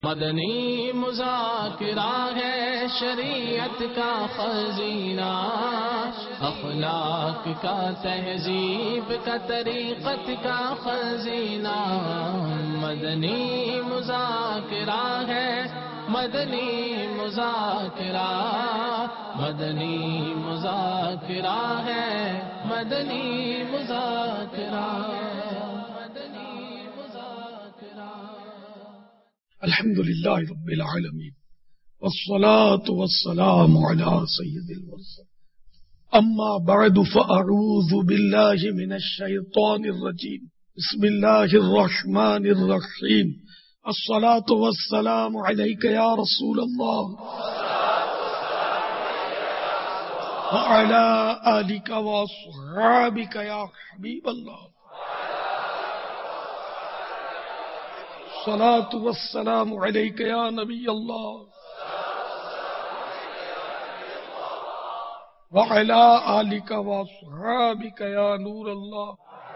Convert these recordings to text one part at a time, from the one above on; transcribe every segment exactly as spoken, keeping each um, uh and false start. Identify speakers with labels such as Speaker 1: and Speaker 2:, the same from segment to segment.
Speaker 1: مدنی مذاکرہ ہے شریعت کا خزینہ، اخلاق کا تہذیب کا طریقت کا خزینہ۔ مدنی مذاکرہ ہے، مدنی مذاکرہ، مدنی مذاکرہ ہے، مدنی مذاکرہ، مدنی مذاکرہ۔
Speaker 2: الحمد للہ رب العالمین والصلاة والسلام على سید المرسلین، اما بعد فاعوذ باللہ من الشیطان الرجیم، بسم اللہ الرحمن الرحیم، الصلاة والسلام علیک یا رسول اللہ وعلى آلک واصحابک یا حبیب اللہ، الصلاة والسلام علیک یا نبی اللہ وعلى آلک واصحابک یا نور اللہ،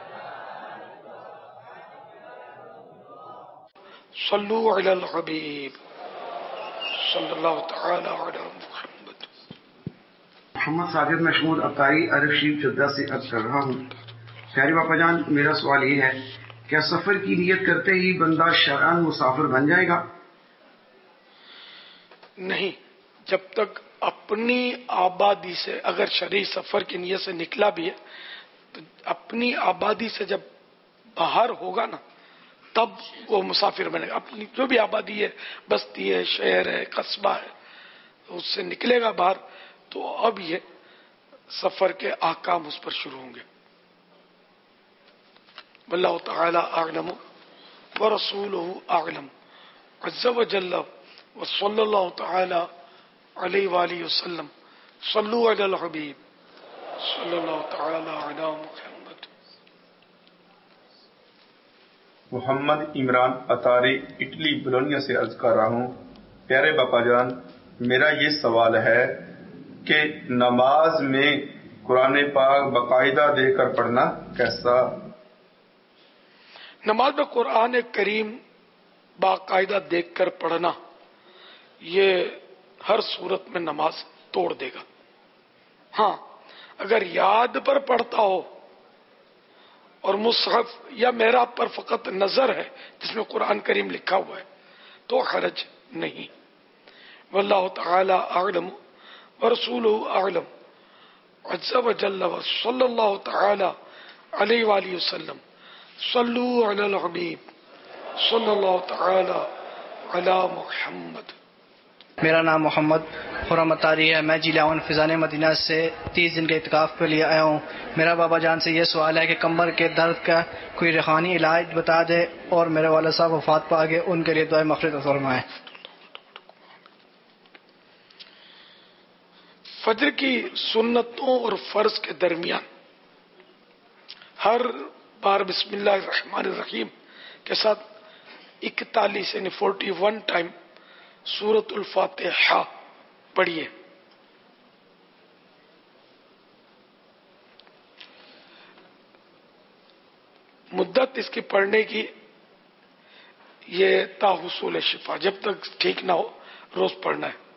Speaker 2: صلو علی الحبیب صلی اللہ تعالی علی محمد۔
Speaker 3: محمد ساجد محمود عطاری عرب شریف جدہ سے عرض کر رہا ہوں، پیارے باپا جان، میرا سوال یہ ہے، کیا سفر کی نیت کرتے ہی بندہ شرعاً مسافر بن جائے گا؟
Speaker 2: نہیں، جب تک اپنی آبادی سے، اگر شرعی سفر کی نیت سے نکلا بھی ہے تو اپنی آبادی سے جب باہر ہوگا نا تب وہ مسافر بنے گا۔ اپنی جو بھی آبادی ہے، بستی ہے، شہر ہے، قصبہ ہے، اس سے نکلے گا باہر تو اب یہ سفر کے احکام اس پر شروع ہوں گے۔ واللہ تعالی اعلم ورسولہ اعلم عز وجل وصلی اللہ تعالی علیہ وآلہ وسلم، صلو علی الحبیب صلی اللہ تعالی علی محمد۔
Speaker 4: محمد عمران عطاری اٹلی بولونیا سے عرض کر رہا ہوں، پیارے باپا جان، میرا یہ سوال ہے کہ نماز میں قرآن پاک باقاعدہ دیکھ کر پڑھنا کیسا؟
Speaker 2: نماز میں قرآن کریم باقاعدہ دیکھ کر پڑھنا یہ ہر صورت میں نماز توڑ دے گا۔ ہاں، اگر یاد پر پڑھتا ہو اور مصحف یا محراب پر فقط نظر ہے جس میں قرآن کریم لکھا ہوا ہے تو حرج نہیں۔ واللہ تعالی اعلم ورسولہ اعلم عز وجل وصلی اللہ تعالی علیہ وآلہ وسلم، صلو علی الحبیب صلی اللہ تعالی علی محمد۔
Speaker 5: میرا نام محمد خرم عطاری ہے، میں ضلع فضان مدینہ سے تیس دن کے اعتکاف کے لیے آیا ہوں۔ میرا بابا جان سے یہ سوال ہے کہ کمر کے درد کا کوئی روحانی علاج بتا دے، اور میرے والد صاحب وفات پا گئے، ان کے لیے دعائیں مغفرت فرمائیں۔
Speaker 2: فجر کی سنتوں اور فرض کے درمیان ہر بار بسم اللہ الرحمن الرحیم کے ساتھ اکتالیس یعنی فورٹی ون ٹائم سورۃ الفاتحہ پڑھیے۔ مدت اس کی پڑھنے کی یہ تا حصول شفا، جب تک ٹھیک نہ ہو روز پڑھنا ہے۔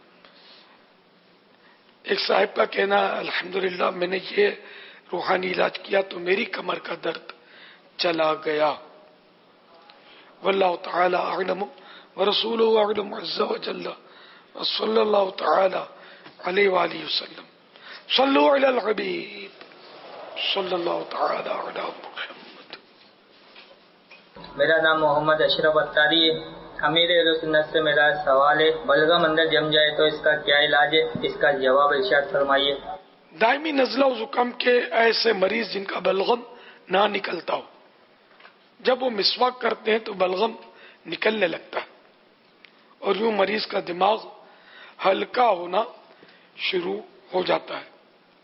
Speaker 2: ایک صاحب کا کہنا، الحمدللہ میں نے یہ روحانی علاج کیا تو میری کمر کا درد چلا گیا۔ واللہ تعالی اعلم ورسولہ اعلم عز وجل وصلی اللہ تعالی علیہ وآلہ وسلم، صلو علی الحبیب صلی اللہ تعالی علی محمد۔
Speaker 6: میرا نام محمد اشرف عطاری ہے، امیر اہل سنت سے میرا سوال ہے، بلغم اندر جم جائے تو اس کا کیا علاج ہے؟ اس کا جواب ارشاد فرمائیے۔
Speaker 2: دائمی نزلہ و زکام کے ایسے مریض جن کا بلغم نہ نکلتا ہو، جب وہ مسواک کرتے ہیں تو بلغم نکلنے لگتا ہے اور یوں مریض کا دماغ ہلکا ہونا شروع ہو جاتا ہے۔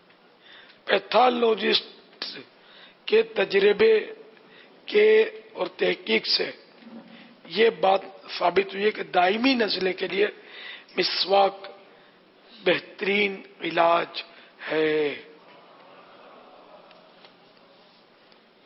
Speaker 2: پیتھالوجسٹ کے تجربے کے اور تحقیق سے یہ بات ثابت ہوئی ہے کہ دائمی نزلے کے لیے مسواک بہترین علاج ہے۔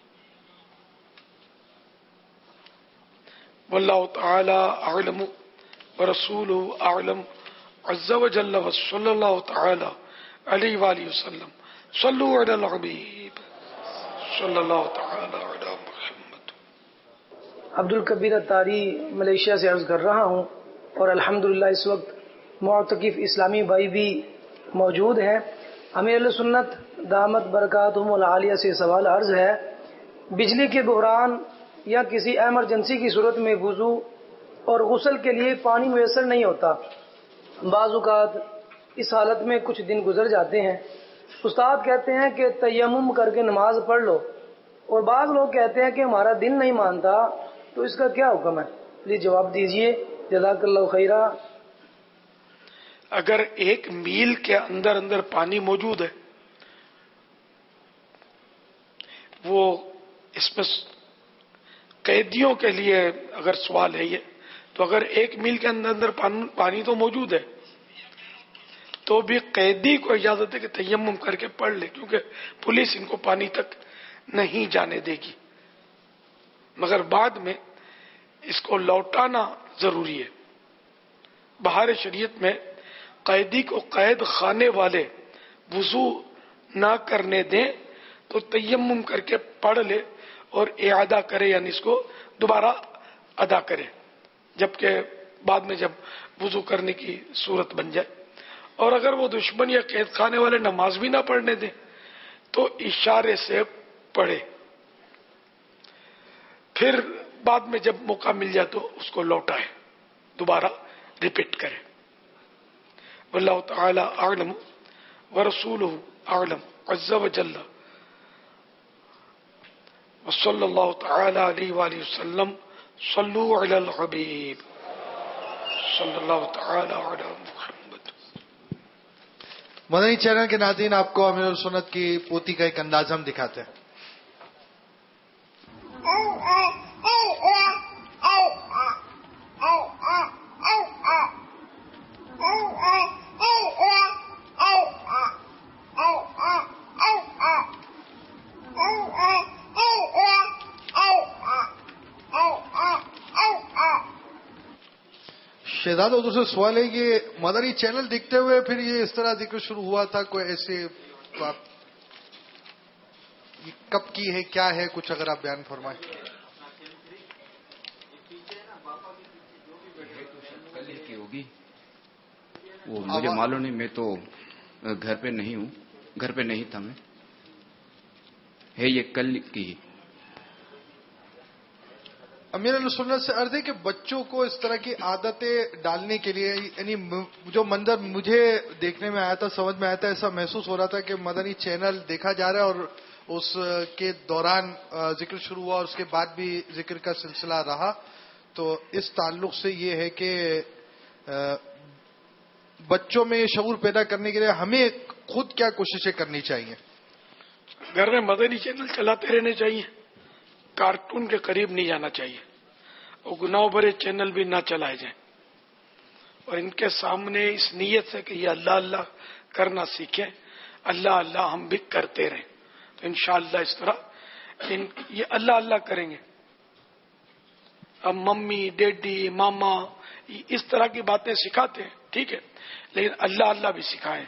Speaker 2: واللہ تعالی اعلم ورسوله أعلم عز وجل وصلى الله تعالى عليه وآله وسلم صلوا على الحبيب صلى الله تعالى على محمد.
Speaker 7: عبد الکبیر اتاری ملیشیا سے عرض کر رہا ہوں، اور الحمدللہ اس وقت معتکف اسلامی بھائی بھی موجود ہیں. امیر اہل سنت دامت برکاتہم العالیہ سے سوال عرض ہے، بجلی کے بحران یا کسی ایمرجنسی کی صورت میں وضو اور غسل کے لیے پانی میسر نہیں ہوتا، بعض اوقات اس حالت میں کچھ دن گزر جاتے ہیں. استاد کہتے ہیں کہ تیمم کر کے نماز پڑھ لو، اور بعض لوگ کہتے ہیں کہ ہمارا دل نہیں مانتا، تو اس کا کیا حکم ہے؟ پلیز جواب دیجئے، جزاک اللہ خیرہ.
Speaker 2: اگر ایک میل کے اندر اندر پانی موجود ہے، وہ اس میں قیدیوں کے لیے اگر سوال ہے یہ، تو اگر ایک میل کے اندر اندر پانی تو موجود ہے تو بھی قیدی کو اجازت ہے کہ تیمم کر کے پڑھ لے، کیونکہ پولیس ان کو پانی تک نہیں جانے دے گی. مگر بعد میں اس کو لوٹانا ضروری ہے. بہار شریعت میں قیدی کو قید خانے والے وضو نہ کرنے دیں تو تیمم کر کے پڑھ لے اور اعادہ کرے، یعنی اس کو دوبارہ ادا کرے، جبکہ بعد میں جب وضو کرنے کی صورت بن جائے. اور اگر وہ دشمن یا قید خانے والے نماز بھی نہ پڑھنے دیں تو اشارے سے پڑھے، پھر بعد میں جب موقع مل جائے تو اس کو لوٹائے، دوبارہ ریپیٹ کرے. واللہ تعالی اعلم ورسولہ اعلم عز وجل وصلی اللہ تعالی علیہ وآلہ وسلم صلوا علی الحبیب صلی اللہ تعالی علی محمد.
Speaker 8: مدنی چینل کے ناظرین، آپ کو امیر السنت کی پوتی کا ایک انداز ہم دکھاتے ہیں. شہزاد اردو سے سوال ہے کہ مدنی چینل دیکھتے ہوئے پھر یہ اس طرح ذکر شروع ہوا تھا، کوئی ایسے بات کب کی ہے، کیا ہے، کچھ اگر آپ بیان فرمائیں.
Speaker 9: کی ہوگی وہ مجھے معلوم نہیں، میں تو گھر پہ نہیں ہوں، گھر پہ نہیں تھا میں. ہے یہ کل کی.
Speaker 8: امیر علیہ سنت سے عرض ہے کہ بچوں کو اس طرح کی عادتیں ڈالنے کے لیے، یعنی جو منظر مجھے دیکھنے میں آیا تھا، سمجھ میں آیا تھا، ایسا محسوس ہو رہا تھا کہ مدنی چینل دیکھا جا رہا ہے اور اس کے دوران ذکر شروع ہوا اور اس کے بعد بھی ذکر کا سلسلہ رہا. تو اس تعلق سے یہ ہے کہ بچوں میں شعور پیدا کرنے کے لیے ہمیں خود کیا کوششیں کرنی چاہیے؟
Speaker 2: گھر میں مدنی چینل چلاتے رہنے چاہیے، کارٹون کے قریب نہیں جانا چاہیے، اور گناہ بھرے چینل بھی نہ چلائے جائیں، اور ان کے سامنے اس نیت سے کہ یہ اللہ اللہ کرنا سیکھیں، اللہ اللہ ہم بھی کرتے رہیں، تو انشاءاللہ اس طرح ان یہ اللہ اللہ کریں گے. اب ممی ڈیڈی ماما اس طرح کی باتیں سکھاتے ہیں، ٹھیک ہے، لیکن اللہ اللہ بھی سکھائیں.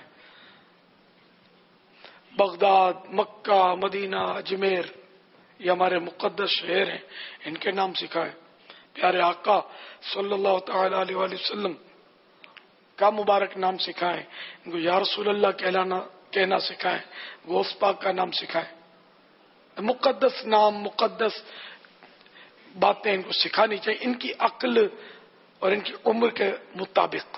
Speaker 2: بغداد، مکہ، مدینہ، اجمیر، یہ ہمارے مقدس شہر ہیں، ان کے نام سکھائیں. پیارے آقا صلی اللہ تعالی علیہ وآلہ وسلم کا مبارک نام سکھائیں، ان کو یا رسول اللہ کہلانا کہنا سکھائیں، غوث پاک کا نام سکھائیں. مقدس نام، مقدس باتیں ان کو سکھانی چاہیے، ان کی عقل اور ان کی عمر کے مطابق.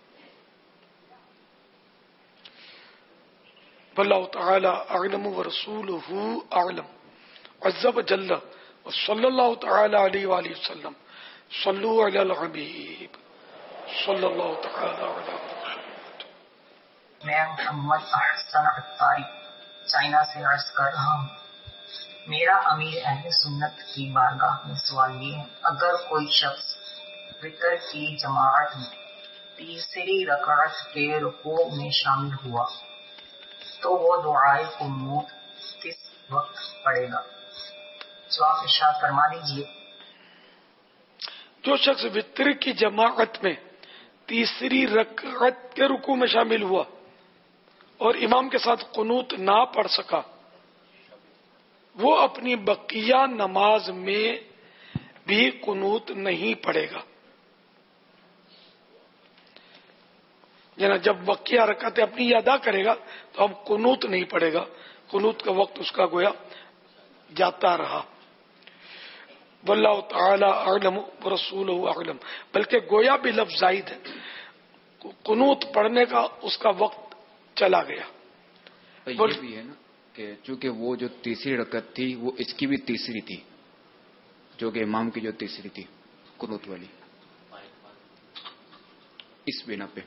Speaker 2: واللہ تعالی اعلم ورسولہ اعلم عز وجل وصلی اللہ تعالی علیہ وآلہ وسلم صلوا علی الحبیب صلی اللہ تعالی علی محمد.
Speaker 10: میں محمد احسن اتاری چائنا سے عرض کر رہا ہوں. میرا امیر اہل سنت کی بارگاہ میں سوال یہ ہے، اگر کوئی شخص وتر کی جماعت میں تیسری رکعت کے رکوع میں شامل ہوا تو وہ دعائے قنوت کس وقت پڑھے گا؟ جواب ارشاد فرما دیجیے.
Speaker 2: جو شخص وتر کی جماعت میں تیسری رکعت کے رکوع میں شامل ہوا اور امام کے ساتھ قنوت نہ پڑھ سکا، وہ اپنی بقیہ نماز میں بھی قنوت نہیں پڑھے گا. یعنی جب بقیہ رکعتیں اپنی ادا کرے گا تو اب قنوت نہیں پڑھے گا، قنوت کا وقت اس کا گویا جاتا رہا. واللہ تعالی اعلم ورسولہ اعلم، بلکہ گویا بھی لفظ زائد ہے، قنوت پڑھنے کا اس کا وقت چلا گیا.
Speaker 9: یہ بھی ہے نا کہ چونکہ وہ جو تیسری رکعت تھی وہ اس کی بھی تیسری تھی، جو کہ امام کی جو تیسری تھی قنوت والی، اس بنا پہ.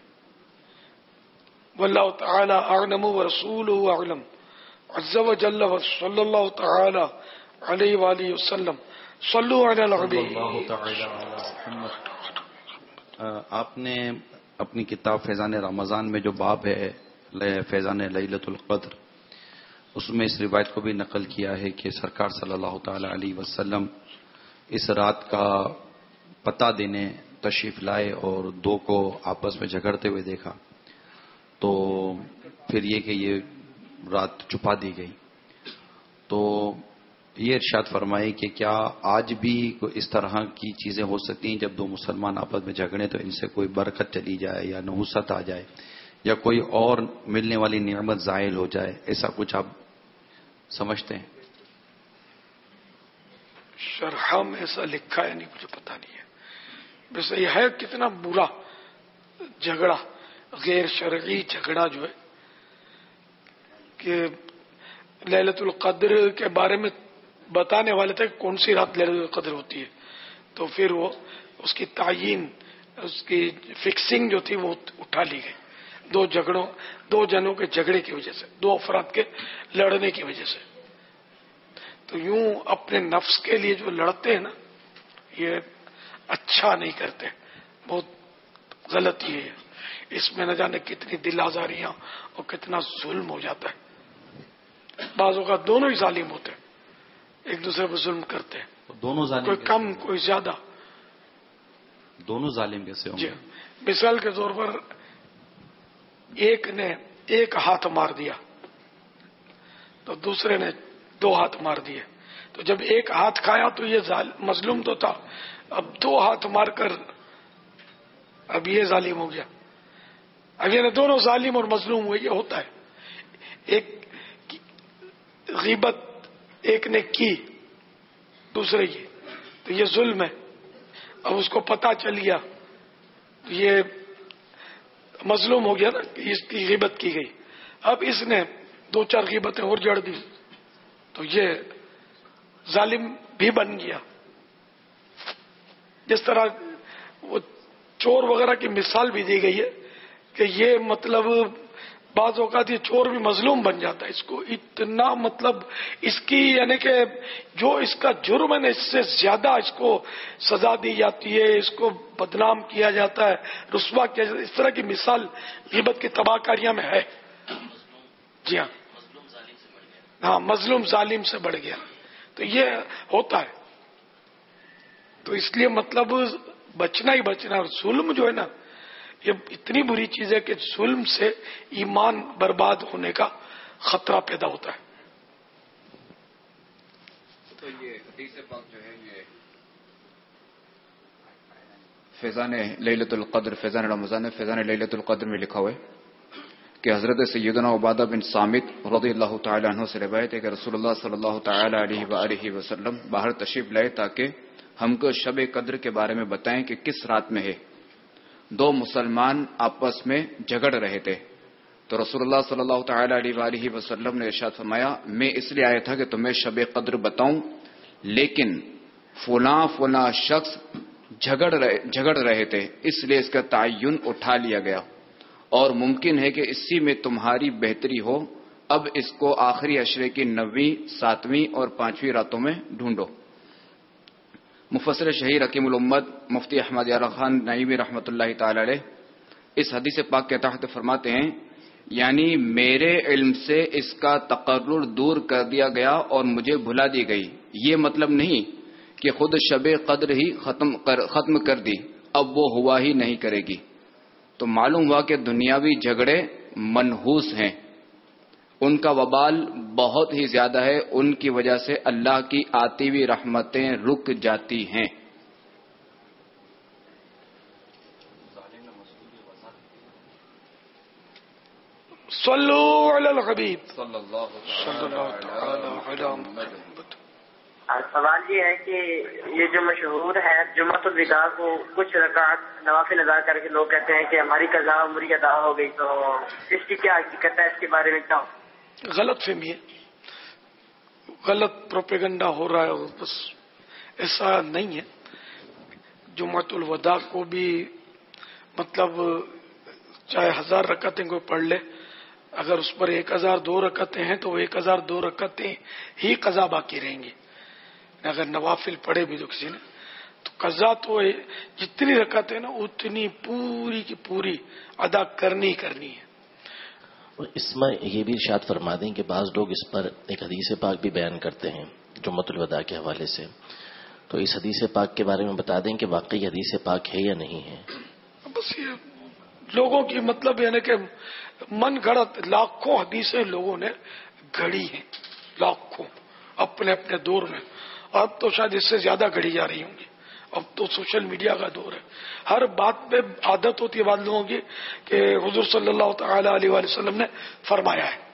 Speaker 2: واللہ تعالی اعلم ورسولہ اعلم عز وجل صلی اللہ تعالی علیہ وآلہ وسلم. صلو علی الحبیب.
Speaker 11: آپ نے اپنی کتاب فیضان رمضان میں جو باب ہے فیضان لیلۃ القدر، اس میں اس روایت کو بھی نقل کیا ہے کہ سرکار صلی اللہ تعالی علیہ وسلم اس رات کا پتہ دینے تشریف لائے اور دو کو آپس میں جھگڑتے ہوئے دیکھا، تو پھر یہ کہ یہ رات چھپا دی گئی. تو یہ ارشاد فرمائے کہ کیا آج بھی اس طرح کی چیزیں ہو سکتی ہیں جب دو مسلمان آپس میں جھگڑیں تو ان سے کوئی برکت چلی جائے یا نحوست آ جائے یا کوئی اور ملنے والی نعمت زائل ہو جائے، ایسا کچھ آپ سمجھتے ہیں؟
Speaker 2: شرح میں ایسا لکھا ہے نہیں، مجھے پتا نہیں ہے. ویسے یہ ہے کتنا برا جھگڑا، غیر شرعی جھگڑا جو ہے کہ لیلۃ القدر کے بارے میں بتانے والے تھے کون سی رات لیلۃ القدر ہوتی ہے، تو پھر وہ اس کی تعیین، اس کی فکسنگ جو تھی وہ اٹھا لی گئی دو جھگڑوں دو جنوں کے جھگڑے کی وجہ سے، دو افراد کے لڑنے کی وجہ سے. تو یوں اپنے نفس کے لیے جو لڑتے ہیں نا، یہ اچھا نہیں کرتے، بہت غلطی ہے. اس میں نہ جانے کتنی دل آزاریاں اور کتنا ظلم ہو جاتا ہے. بعض اوقات دونوں ہی ظالم ہوتے ہیں، ایک دوسرے پر ظلم کرتے ہیں،
Speaker 11: دونوں ظالم
Speaker 2: کوئی کم کوئی زیادہ.
Speaker 11: دونوں ظالم کیسے ہوں گے؟
Speaker 2: جی، مثال کے طور پر ایک نے ایک ہاتھ مار دیا تو دوسرے نے دو ہاتھ مار دیے، تو جب ایک ہاتھ کھایا تو یہ مظلوم تو تھا، اب دو ہاتھ مار کر اب یہ ظالم ہو گیا. اب یہ دونوں ظالم اور مظلوم ہوئے. یہ ہوتا ہے، ایک غیبت ایک نے کی دوسرے کی تو یہ ظلم ہے. اب اس کو پتا چل گیا تو یہ مظلوم ہو گیا نا کہ اس کی غیبت کی گئی. اب اس نے دو چار غیبتیں اور جڑ دی تو یہ ظالم بھی بن گیا. جس طرح وہ چور وغیرہ کی مثال بھی دی گئی ہے کہ یہ مطلب بعض اوقات یہ چور بھی مظلوم بن جاتا ہے. اس کو اتنا مطلب اس کی یعنی کہ جو اس کا جرم ہے نا، اس سے زیادہ اس کو سزا دی جاتی ہے، اس کو بدنام کیا جاتا ہے، رسوا کیا جاتا ہے. اس طرح کی مثال غیبت کی تباہ کاریاں میں ہے. جی ہاں ہاں مظلوم ظالم سے بڑھ گیا. تو یہ ہوتا ہے. تو اس لیے مطلب بچنا ہی بچنا. ظلم جو ہے نا یہ اتنی بری چیز ہے کہ ظلم سے ایمان برباد ہونے کا خطرہ پیدا ہوتا ہے.
Speaker 9: تو یہ حدیث پاک جو ہے یہ فیضان لیلۃ القدر، فیضان رمضان فیضان لیلۃ القدر میں لکھا ہوا ہے کہ حضرت سیدنا عبادہ بن صامت رضی اللہ تعالی عنہ سے روایت ہے کہ رسول اللہ صلی اللہ تعالی علیہ وآلہ وسلم باہر تشریف لائے تاکہ ہم کو شب قدر کے بارے میں بتائیں کہ کس رات میں ہے. دو مسلمان آپس میں جھگڑ رہے تھے تو رسول اللہ صلی اللہ تعالی علیہ وآلہ وسلم نے ارشاد فرمایا میں اس لیے آیا تھا کہ تمہیں شب قدر بتاؤں، لیکن فلاں فلاں شخص جھگڑ رہے جھگڑ رہے تھے اس لیے اس کا تعین اٹھا لیا گیا اور ممکن ہے کہ اسی میں تمہاری بہتری ہو. اب اس کو آخری عشرے کی نویں، ساتویں اور پانچویں راتوں میں ڈھونڈو. مفسر شہیر حکیم الامت مفتی احمد یار خان نعیمی رحمۃ اللہ تعالی علیہ اس حدیث پاک کے تحت فرماتے ہیں یعنی میرے علم سے اس کا تقرر دور کر دیا گیا اور مجھے بھلا دی گئی. یہ مطلب نہیں کہ خود شب قدر ہی ختم کر ختم کر دی، اب وہ ہوا ہی نہیں کرے گی. تو معلوم ہوا کہ دنیاوی جھگڑے منحوس ہیں، ان کا وبال بہت ہی زیادہ ہے، ان کی وجہ سے اللہ کی آتی ہوئی رحمتیں رک جاتی ہیں۔
Speaker 2: صلو علی الحبیب
Speaker 9: صلی اللہ
Speaker 2: تعالی علی محمد۔
Speaker 12: سوال یہ ہے کہ یہ جو مشہور ہے جمعۃ الوداع کو کچھ رکعت نوافل ادا کر کے لوگ کہتے ہیں کہ ہماری قضا عمری ادا ہو گئی، تو اس کی کیا حقیقت ہے، اس کے بارے میں کیا؟
Speaker 2: غلط فہمی ہے، غلط پروپیگنڈا ہو رہا ہے، بس ایسا نہیں ہے۔ جمعۃ الوداع کو بھی مطلب چاہے ہزار رکعتیں کوئی پڑھ لے، اگر اس پر ایک ہزار دو رکعتیں ہیں تو وہ ایک ہزار دو رکعتیں ہی قضا باقی رہیں گی۔ اگر نوافل پڑھے بھی تو کسی نے تو قضا تو جتنی رکعتیں نا اتنی پوری کی پوری ادا کرنی کرنی ہے۔
Speaker 13: اور اس میں یہ بھی ارشاد فرما دیں کہ بعض لوگ اس پر ایک حدیث پاک بھی بیان کرتے ہیں جمعۃ الوداع کے حوالے سے، تو اس حدیث پاک کے بارے میں بتا دیں کہ واقعی حدیث پاک ہے یا نہیں ہے۔
Speaker 2: بس یہ لوگوں کی مطلب یعنی کہ من گھڑت لاکھوں حدیثیں لوگوں نے گھڑی ہیں، لاکھوں اپنے اپنے دور میں، اب تو شاید اس سے زیادہ گھڑی جا رہی ہوں گی۔ اب تو سوشل میڈیا کا دور ہے، ہر بات پہ عادت ہوتی ہے بعض لوگوں کی کہ حضور صلی اللہ تعالی علیہ وآلہ وسلم نے فرمایا ہے۔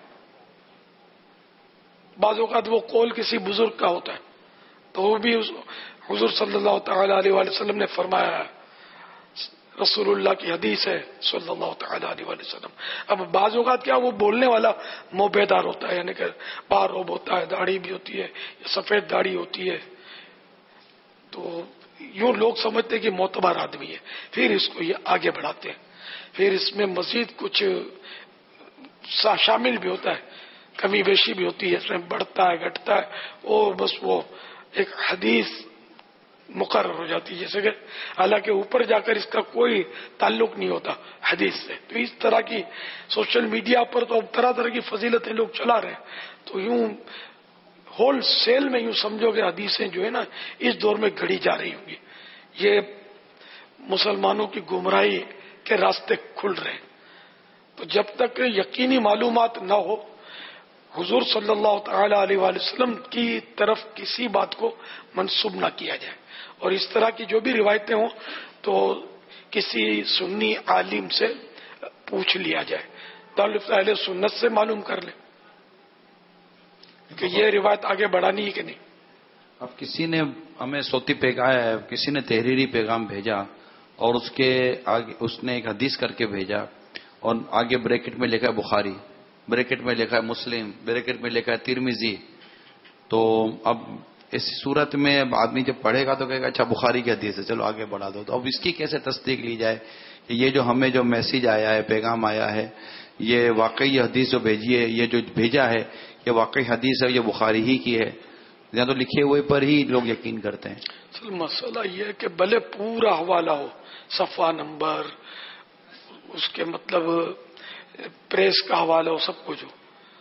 Speaker 2: بعض اوقات وہ قول کسی بزرگ کا ہوتا ہے تو وہ بھی حضور صلی اللہ تعالی علیہ وآلہ وسلم نے فرمایا ہے، رسول اللہ کی حدیث ہے صلی اللہ تعالی علیہ وآلہ وسلم۔ اب بعض اوقات کیا وہ بولنے والا موبیدار ہوتا ہے، یعنی کہ بار روب ہوتا ہے، داڑھی بھی ہوتی ہے، سفید داڑھی ہوتی ہے، تو یوں لوگ سمجھتے ہیں کہ معتبر آدمی ہے، پھر اس کو یہ آگے بڑھاتے ہیں، پھر اس میں مزید کچھ شامل بھی ہوتا ہے، کمی بیشی بھی ہوتی ہے، اس میں بڑھتا ہے گھٹتا ہے، اور بس وہ ایک حدیث مقرر ہو جاتی ہے، جیسے کہ حالانکہ اوپر جا کر اس کا کوئی تعلق نہیں ہوتا حدیث سے۔ تو اس طرح کی سوشل میڈیا پر تو اب طرح طرح کی فضیلتیں لوگ چلا رہے ہیں، تو یوں ہول سیل میں یوں سمجھو کہ حدیثیں جو ہے نا اس دور میں گھڑی جا رہی ہوں گی، یہ مسلمانوں کی گمراہی کے راستے کھل رہے ہیں۔ تو جب تک یقینی معلومات نہ ہو حضور صلی اللہ تعالی علیہ وآلہ وسلم کی طرف کسی بات کو منسوب نہ کیا جائے، اور اس طرح کی جو بھی روایتیں ہوں تو کسی سنی عالم سے پوچھ لیا جائے، تعلق اہل سنت سے معلوم کر لیں کہ یہ روایت آگے بڑھانی ہے کہ نہیں۔
Speaker 11: اب کسی نے ہمیں صوتی پیغام ہے، کسی نے تحریری پیغام بھیجا اور اس کے آگے اس نے ایک حدیث کر کے بھیجا اور آگے بریکٹ میں لکھا ہے بخاری، بریکٹ میں لکھا ہے مسلم، بریکٹ میں لکھا ہے ترمذی، تو اب اس صورت میں اب آدمی جب پڑھے گا تو کہے گا اچھا بخاری کی حدیث ہے، چلو آگے بڑھا دو۔ تو اب اس کی کیسے تصدیق لی جائے کہ یہ جو ہمیں جو میسیج آیا ہے، پیغام آیا ہے، یہ واقعی حدیث جو بھیجی ہے، یہ جو بھیجا ہے یہ واقعی حدیث ہے، یہ بخاری ہی کی ہے، یا تو لکھے ہوئے پر ہی لوگ یقین کرتے ہیں۔
Speaker 2: اصل مسئلہ یہ ہے کہ بھلے پورا حوالہ ہو، صفحہ نمبر، اس کے مطلب پریس کا حوالہ ہو، سب کچھ ہو،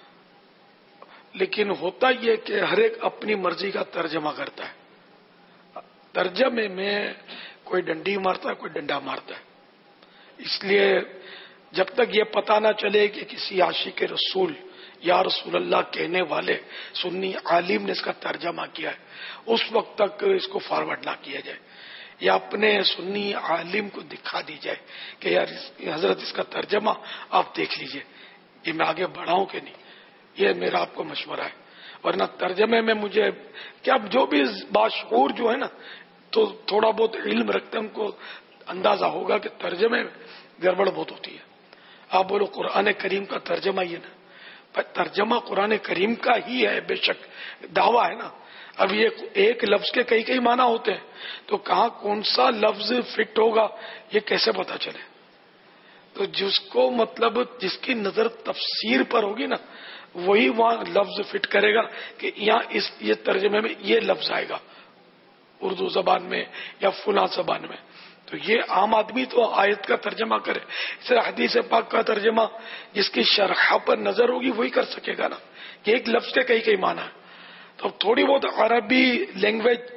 Speaker 2: لیکن ہوتا یہ کہ ہر ایک اپنی مرضی کا ترجمہ کرتا ہے، ترجمے میں کوئی ڈنڈی مارتا ہے، کوئی ڈنڈا مارتا ہے۔ اس لیے جب تک یہ پتہ نہ چلے کہ کسی عاشق رسول یا رسول اللہ کہنے والے سنی عالم نے اس کا ترجمہ کیا ہے، اس وقت تک اس کو فارورڈ نہ کیا جائے، یا اپنے سنی عالم کو دکھا دی جائے کہ یار حضرت اس کا ترجمہ آپ دیکھ لیجئے، یہ میں آگے بڑھاؤں کہ نہیں، یہ میرا آپ کو مشورہ ہے۔ ورنہ ترجمے میں مجھے کیا جو بھی باشعور جو ہے نا تو تھوڑا بہت علم رکھتے ہیں، ان کو اندازہ ہوگا کہ ترجمے میں گڑبڑ بہت ہوتی ہے۔ آپ بولو قرآن کریم کا ترجمہ یہ نا، ترجمہ قرآن کریم کا ہی ہے، بے شک دعویٰ ہے نا۔ اب یہ ایک لفظ کے کئی کئی معنی ہوتے ہیں، تو کہاں کون سا لفظ فٹ ہوگا یہ کیسے پتا چلے؟ تو جس کو مطلب جس کی نظر تفسیر پر ہوگی نا وہی وہاں لفظ فٹ کرے گا کہ یہاں اس یہ ترجمے میں یہ لفظ آئے گا اردو زبان میں یا فلاں زبان میں۔ تو یہ عام آدمی تو آیت کا ترجمہ کرے، اس طرح حدیث پاک کا ترجمہ جس کی شرح پر نظر ہوگی وہی کر سکے گا نا، کہ ایک لفظ کے کئی کئی معنی ہے۔ تو اب تھوڑی بہت عربی لینگویج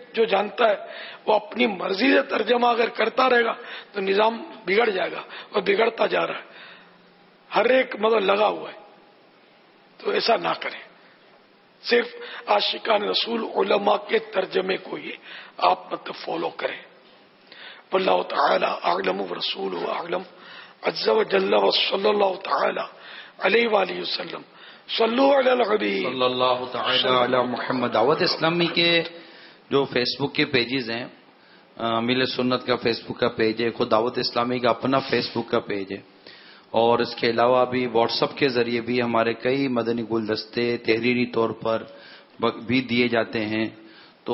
Speaker 2: جو جانتا ہے وہ اپنی مرضی سے ترجمہ اگر کرتا رہے گا تو نظام بگڑ جائے گا، اور بگڑتا جا رہا ہے، ہر ایک مطلب لگا ہوا ہے. تو ایسا نہ کریں، صرف عاشقان رسول علماء کے ترجمے کو ہی آپ مطلب فالو کریں. واللہ تعالی اعلم ورسولہ اعلم عز وجل وصلی اللہ تعالی علیہ وآلہ وسلم. صلو علی الحبیب
Speaker 11: صلی اللہ تعالی علی محمد. دعوت اسلامی کے جو فیس بک کے پیجز ہیں، میل سنت کا فیس بک کا پیج ہے، خود دعوت اسلامی کا اپنا فیس بک کا پیج ہے، اور اس کے علاوہ بھی واٹس ایپ کے ذریعے بھی ہمارے کئی مدنی گلدستے تحریری طور پر بھی دیے جاتے ہیں. تو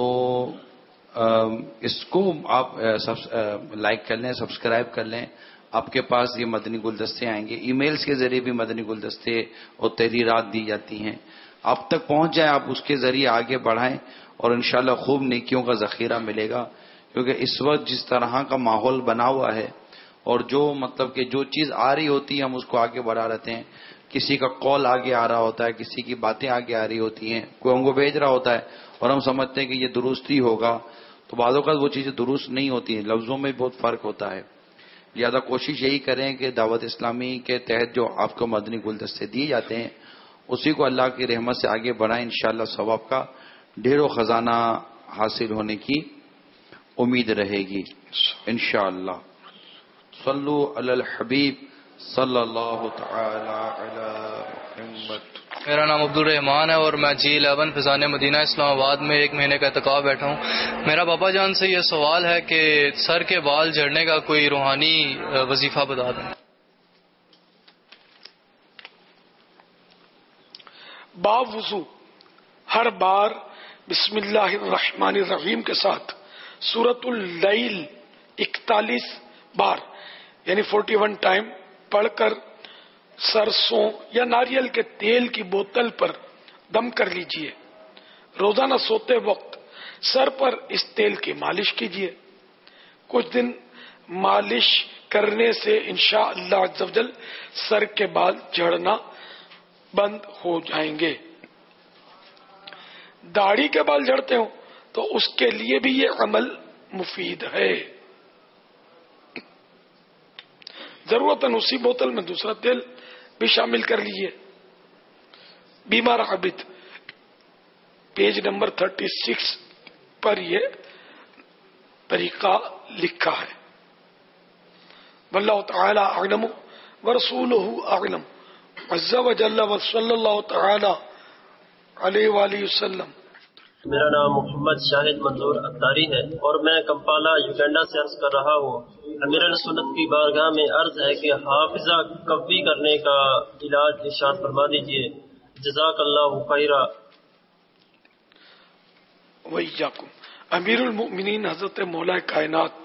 Speaker 11: اس کو آپ لائک کر لیں، سبسکرائب کر لیں، آپ کے پاس یہ مدنی گلدستے آئیں گے. ای میلز کے ذریعے بھی مدنی گلدستے اور تحریرات دی جاتی ہیں، آپ تک پہنچ جائیں، آپ اس کے ذریعے آگے بڑھائیں اور انشاءاللہ خوب نیکیوں کا ذخیرہ ملے گا. کیونکہ اس وقت جس طرح کا ماحول بنا ہوا ہے، اور جو مطلب کہ جو چیز آ رہی ہوتی ہے ہم اس کو آگے بڑھا رہتے ہیں. کسی کا کال آگے آ رہا ہوتا ہے، کسی کی باتیں آگے آ رہی ہوتی ہیں، کوئی ہم کو بھیج رہا ہوتا ہے اور ہم سمجھتے ہیں کہ یہ درست ہی ہوگا، تو بعض اوقات وہ چیزیں درست نہیں ہوتی ہیں، لفظوں میں بہت فرق ہوتا ہے. لہٰذا کوشش یہی کریں کہ دعوت اسلامی کے تحت جو آپ کو مدنی گلدستے دیے جاتے ہیں اسی کو اللہ کی رحمت سے آگے بڑھائیں. انشاءاللہ ثواب کا ڈھیر و خزانہ حاصل ہونے کی امید رہے گی انشاءاللہ. صلو علی الحبیب صلی اللہ تعالی علی محمد.
Speaker 14: میرا نام عبد الرحمان ہے اور میں جی الیون فضان مدینہ اسلام آباد میں ایک مہینے کا اعتکاف بیٹھا ہوں. میرا بابا جان سے یہ سوال ہے کہ سر کے بال جھڑنے کا کوئی روحانی وظیفہ بتا دیں.
Speaker 2: باب وضو ہر بار بسم اللہ الرحمن الرحیم کے ساتھ سورۃ اللیل اکتالیس بار یعنی فورٹی ون ٹائم پڑھ کر سرسوں یا ناریل کے تیل کی بوتل پر دم کر لیجئے. روزانہ سوتے وقت سر پر اس تیل کی مالش کیجئے. کچھ دن مالش کرنے سے انشاءاللہ عز و جل سر کے بال جھڑنا بند ہو جائیں گے. داڑھی کے بال جھڑتے ہوں تو اس کے لیے بھی یہ عمل مفید ہے. ضرورتاً اسی بوتل میں دوسرا تیل بھی شامل کر لیجیے. بیمار عابد پیج نمبر تھرٹی سکس پر یہ طریقہ لکھا ہے. واللہ تعالی اعلم ورسولہ اعلم عز وجل وصلی اللہ تعالی علیہ وآلہ وسلم.
Speaker 15: میرا نام محمد شاہد منظور اتاری ہے اور میں کمپالا یوگینڈا سے عرض کر رہا ہوں. امیر سنت کی بارگاہ میں عرض ہے کہ حافظہ قوی کرنے کا علاج ارشاد فرما دیجیے. جزاک اللہ خیرا.
Speaker 2: وإیاکم. امیر المؤمنین حضرت مولا کائنات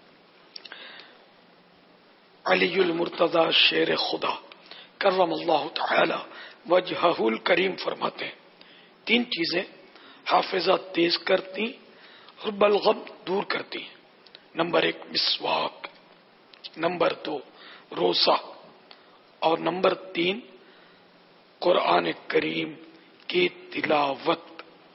Speaker 2: علی المرتضی شیر خدا کرم اللہ تعالی وجہہ الکریم فرماتے ہیں تین چیزیں حافظہ تیز کرتی اور بلغم دور کرتی ہیں. نمبر ایک مسواک، نمبر دو روزہ، اور نمبر تین قرآن کریم کی تلاوت.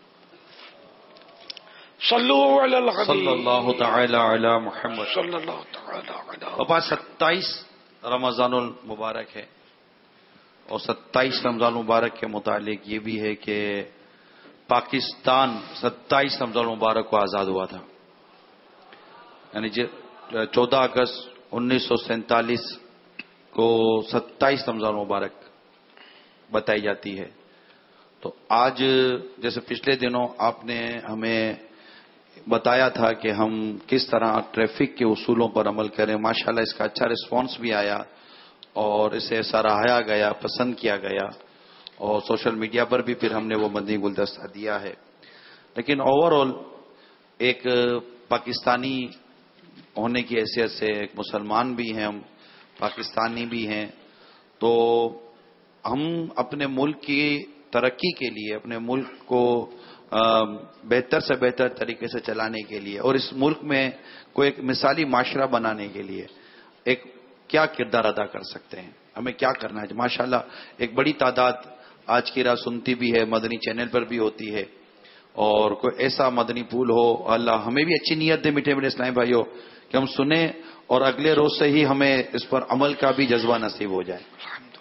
Speaker 2: صلو علی الحبیب
Speaker 11: صلی اللہ تعالی علی محمد.
Speaker 2: صلی اللہ تعالی علی
Speaker 11: پاپا ستائیس رمضان المبارک ہے اور ستائیس رمضان المبارک کے متعلق یہ بھی ہے کہ پاکستان ستائیس رمضان المبارک کو آزاد ہوا تھا. یعنی چودہ اگست انیس سو سینتالیس کو ستائیس رمضان المبارک بتائی جاتی ہے. تو آج جیسے پچھلے دنوں آپ نے ہمیں بتایا تھا کہ ہم کس طرح ٹریفک کے اصولوں پر عمل کریں. ماشاءاللہ اس کا اچھا رسپانس بھی آیا اور اسے سراہا گیا، پسند کیا گیا اور سوشل میڈیا پر بھی پھر ہم نے وہ مدنی گلدستہ دیا ہے. لیکن اوور آل ایک پاکستانی ہونے کی حیثیت سے ایک مسلمان بھی ہیں، ہم پاکستانی بھی ہیں، تو ہم اپنے ملک کی ترقی کے لیے، اپنے ملک کو بہتر سے بہتر طریقے سے چلانے کے لیے اور اس ملک میں کوئی ایک مثالی معاشرہ بنانے کے لیے ایک کیا کردار ادا کر سکتے ہیں، ہمیں کیا کرنا ہے. ماشاءاللہ ایک بڑی تعداد آج کی رات سنتی بھی ہے، مدنی چینل پر بھی ہوتی ہے اور کوئی ایسا مدنی پھول ہو. اللہ ہمیں بھی اچھی نیت دے میٹھے میٹھے اسلامی بھائیوں کہ ہم سنیں اور اگلے روز سے ہی ہمیں اس پر عمل کا بھی جذبہ نصیب ہو جائے.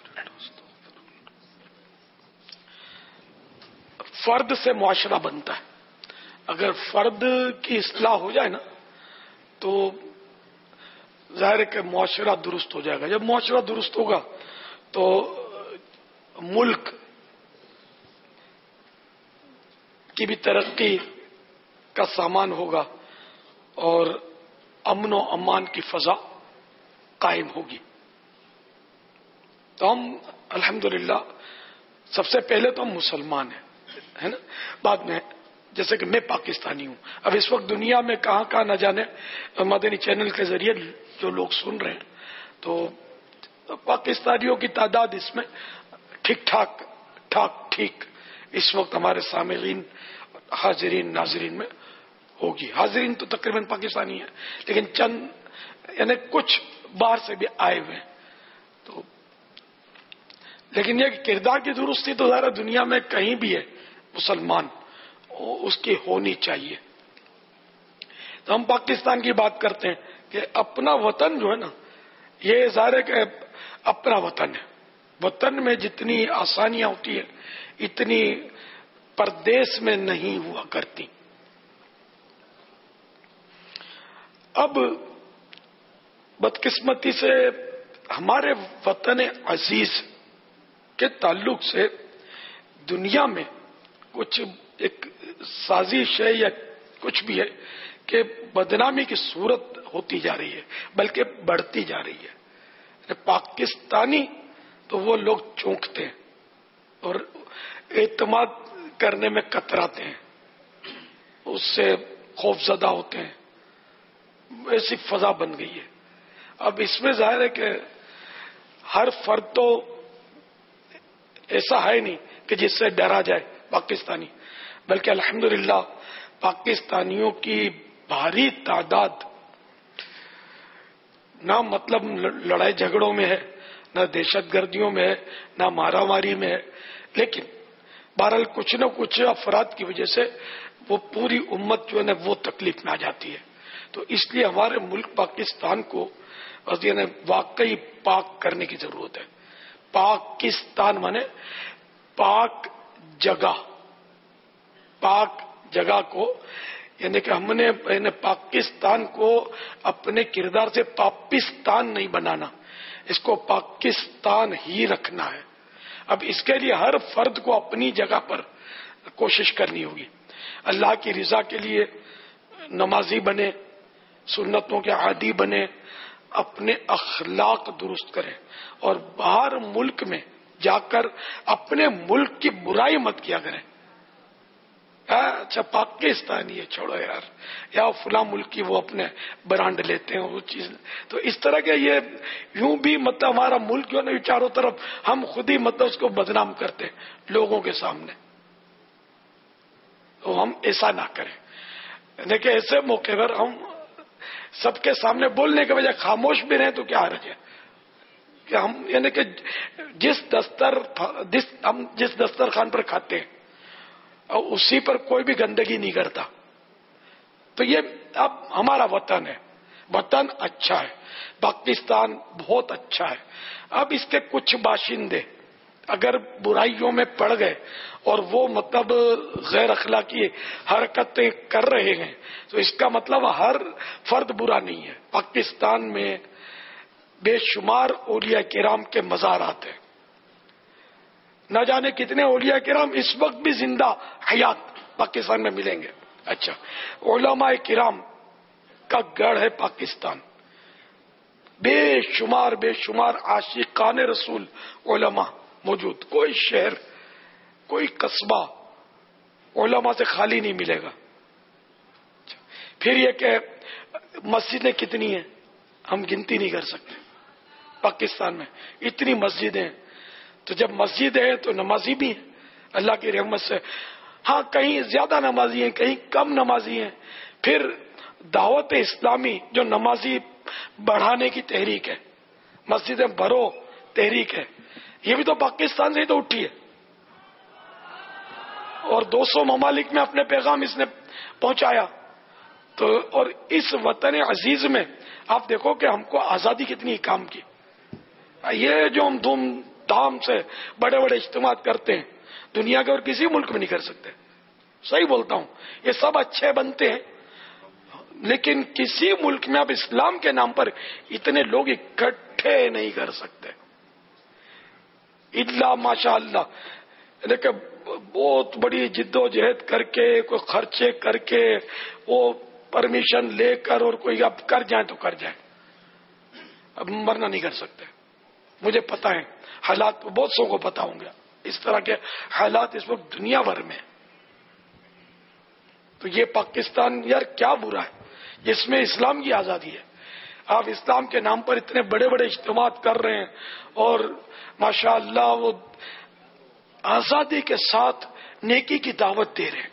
Speaker 2: فرد سے معاشرہ بنتا ہے. اگر فرد کی اصلاح ہو جائے نا تو ظاہر ہے کہ معاشرہ درست ہو جائے گا. جب معاشرہ درست ہوگا تو ملک کی بھی ترقی کا سامان ہوگا اور امن و امان کی فضا قائم ہوگی. تو ہم الحمدللہ سب سے پہلے تو ہم مسلمان ہیں ہے نا. بعد میں جیسے کہ میں پاکستانی ہوں. اب اس وقت دنیا میں کہاں کہاں نہ جانے مدنی چینل کے ذریعے جو لوگ سن رہے ہیں تو پاکستانیوں کی تعداد اس میں ٹھیک ٹھاک ٹھاک ٹھیک اس وقت ہمارے سامعین حاضرین ناظرین میں ہوگی. حاضرین تو تقریباً پاکستانی ہیں لیکن چند یعنی کچھ باہر سے بھی آئے ہوئے ہیں. تو لیکن یہ کردار کی درستی تو ذرا دنیا میں کہیں بھی ہے مسلمان اس کی ہونی چاہیے. تو ہم پاکستان کی بات کرتے ہیں کہ اپنا وطن جو ہے نا یہ ظاہر ہے کہ اپنا وطن ہے. وطن میں جتنی آسانیاں ہوتی ہیں اتنی پردیس میں نہیں ہوا کرتی. اب بدقسمتی سے ہمارے وطن عزیز کے تعلق سے دنیا میں کچھ ایک سازش ہے یا کچھ بھی ہے کہ بدنامی کی صورت ہوتی جا رہی ہے بلکہ بڑھتی جا رہی ہے. پاکستانی تو وہ لوگ چونکتے ہیں اور اعتماد کرنے میں کتراتے ہیں, اس سے خوف زدہ ہوتے ہیں. ایسی فضا بن گئی ہے. اب اس میں ظاہر ہے کہ ہر فرد تو ایسا ہے نہیں کہ جس سے ڈرا جائے پاکستانی, بلکہ الحمدللہ پاکستانیوں کی بھاری تعداد نہ مطلب لڑائی جھگڑوں میں ہے, نہ دہشت گردیوں میں ہے, نہ مارا ماری میں ہے, لیکن بہرحال کچھ نہ کچھ افراد کی وجہ سے وہ پوری امت جو ہے نا وہ تکلیف میں آ جاتی ہے. تو اس لیے ہمارے ملک پاکستان کو یعنی واقعی پاک کرنے کی ضرورت ہے. پاکستان مانے پاک جگہ, پاک جگہ کو یعنی کہ ہم نے یعنی پاکستان کو اپنے کردار سے پاکستان نہیں بنانا, اس کو پاکستان ہی رکھنا ہے. اب اس کے لیے ہر فرد کو اپنی جگہ پر کوشش کرنی ہوگی. اللہ کی رضا کے لیے نمازی بنے, سنتوں کے عادی بنے, اپنے اخلاق درست کریں اور باہر ملک میں جا کر اپنے ملک کی برائی مت کیا کریں. اچھا پاکستانی ہے چھوڑو یار, یا فلاں ملک کی وہ اپنے برانڈ لیتے ہیں وہ چیز. تو اس طرح کے یہ یوں بھی مطلب ہمارا ملک جو ہے نا چاروں طرف ہم خود ہی مطلب اس کو بدنام کرتے ہیں لوگوں کے سامنے. تو ہم ایسا نہ کریں. دیکھیں ایسے موقع پر ہم سب کے سامنے بولنے کے بجائے خاموش بھی رہیں تو کیا حرج ہے کہ ہم یعنی کہ جس دستر ہم جس دسترخوان پر کھاتے ہیں اور اسی پر کوئی بھی گندگی نہیں کرتا. تو یہ اب ہمارا وطن ہے, وطن اچھا ہے, پاکستان بہت اچھا ہے. اب اس کے کچھ باشندے اگر برائیوں میں پڑ گئے اور وہ مطلب غیر اخلاقی حرکتیں کر رہے ہیں تو اس کا مطلب ہر فرد برا نہیں ہے. پاکستان میں بے شمار اولیاء کرام کے مزارات ہیں, نہ جانے کتنے اولیاء کرام اس وقت بھی زندہ حیات پاکستان میں ملیں گے. اچھا علماء کرام کا گڑھ ہے پاکستان, بے شمار بے شمار عاشقان رسول علماء موجود. کوئی شہر کوئی قصبہ علماء سے خالی نہیں ملے گا. پھر یہ کہ مسجدیں کتنی ہیں ہم گنتی نہیں کر سکتے. پاکستان میں اتنی مسجدیں ہیں, تو جب مسجد ہے تو نمازی بھی ہیں اللہ کی رحمت سے. ہاں کہیں زیادہ نمازی ہیں کہیں کم نمازی ہیں. پھر دعوت اسلامی جو نمازی بڑھانے کی تحریک ہے, مسجدیں بھرو تحریک ہے, یہ بھی تو پاکستان سے ہی تو اٹھی ہے. اور دو سو ممالک میں اپنے پیغام اس نے پہنچایا. تو اور اس وطن عزیز میں آپ دیکھو کہ ہم کو آزادی کتنی کام کی. یہ جو ہم دھوم دھام سے بڑے بڑے اجتماعات کرتے ہیں دنیا کے اور کسی ملک میں نہیں کر سکتے. صحیح بولتا ہوں. یہ سب اچھے بنتے ہیں لیکن کسی ملک میں اب اسلام کے نام پر اتنے لوگ اکٹھے نہیں کر سکتے الا ماشاء اللہ. لیکن بہت بڑی جد و جہد کر کے کوئی خرچے کر کے وہ پرمیشن لے کر اور کوئی اب کر جائیں تو کر جائیں. اب مرنا نہیں کر سکتے. مجھے پتا ہے حالات بہت سو کو پتا ہوں گے اس طرح کے حالات اس وقت دنیا بھر میں. تو یہ پاکستان یار کیا برا ہے جس میں اسلام کی آزادی ہے. آپ اسلام کے نام پر اتنے بڑے بڑے اجتماعات کر رہے ہیں اور ماشاء اللہ وہ آزادی کے ساتھ نیکی کی دعوت دے رہے ہیں.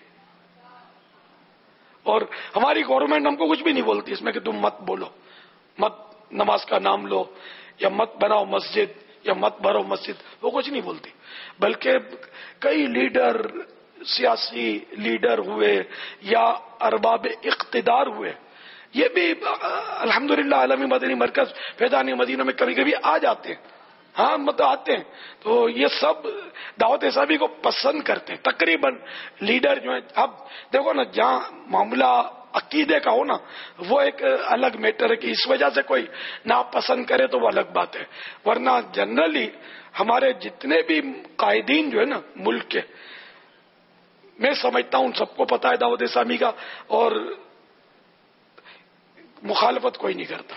Speaker 2: اور ہماری گورنمنٹ ہم کو کچھ بھی نہیں بولتی اس میں کہ تم مت بولو, مت نماز کا نام لو, یا مت بناؤ مسجد, یا مت بھرو مسجد, وہ کچھ نہیں بولتی. بلکہ کئی لیڈر سیاسی لیڈر ہوئے یا ارباب اقتدار ہوئے یہ بھی الحمدللہ عالمی مدنی مرکز فیضان مدینہ میں کبھی کبھی آ جاتے ہیں. ہاں مت آتے ہیں تو یہ سب دعوت اسلامی کو پسند کرتے ہیں. تقریباً لیڈر جو ہیں اب دیکھو نا جہاں معاملہ عقیدے کا ہو نا وہ ایک الگ میٹر ہے کہ اس وجہ سے کوئی ناپسند کرے تو وہ الگ بات ہے. ورنہ جنرلی ہمارے جتنے بھی قائدین جو ہے نا ملک کے میں سمجھتا ہوں سب کو پتا ہے دعوت اسلامی کا اور مخالفت کوئی نہیں کرتا.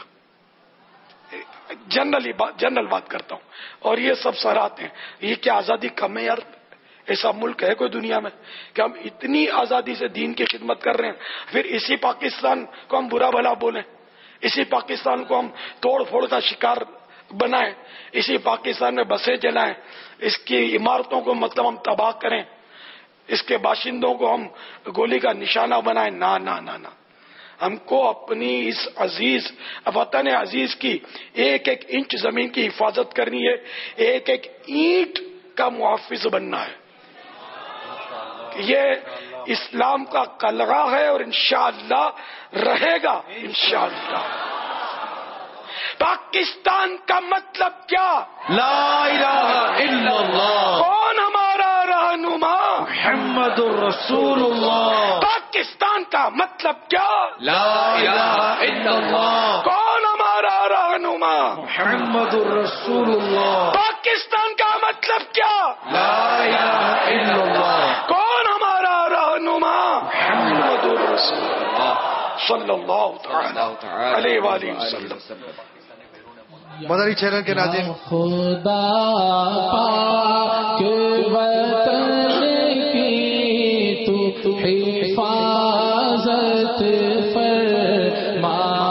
Speaker 2: جنرلی جنرل بات کرتا ہوں. اور یہ سب سراہتے ہیں یہ کیا آزادی کم ہے یار. ایسا ملک ہے کوئی دنیا میں کہ ہم اتنی آزادی سے دین کی خدمت کر رہے ہیں پھر اسی پاکستان کو ہم برا بھلا بولیں, اسی پاکستان کو ہم توڑ پھوڑ کا شکار بنائیں, اسی پاکستان میں بسیں جلائیں, اس کی عمارتوں کو مطلب ہم تباہ کریں, اس کے باشندوں کو ہم گولی کا نشانہ بنائیں. نہ نہ نہ نہ ہم کو اپنی اس عزیز وطن عزیز کی ایک ایک انچ زمین کی حفاظت کرنی ہے, ایک ایک اینٹ کا محافظ بننا ہے. یہ اسلام کا قلعہ ہے اور انشاءاللہ رہے گا انشاءاللہ. پاکستان کا مطلب کیا؟
Speaker 11: لا الہ الا اللہ.
Speaker 2: کون ہمارا رہنما؟
Speaker 11: محمد الرسول اللہ.
Speaker 2: پاکستان کا مطلب کیا؟
Speaker 11: لا الہ الا اللہ.
Speaker 2: کون ہمارا رہنما؟
Speaker 11: محمد الرسول اللہ.
Speaker 2: پاکستان کا مطلب کیا؟
Speaker 11: لا الہ الا اللہ.
Speaker 2: کون ہمارا رہنما؟ محمد الرسول اللہ صلی اللہ تعالی علیہ وآلہ وسلم.
Speaker 8: مدنی چینل کے ناظرین
Speaker 1: خدا پاک وطن کی تو حفاظت فرما.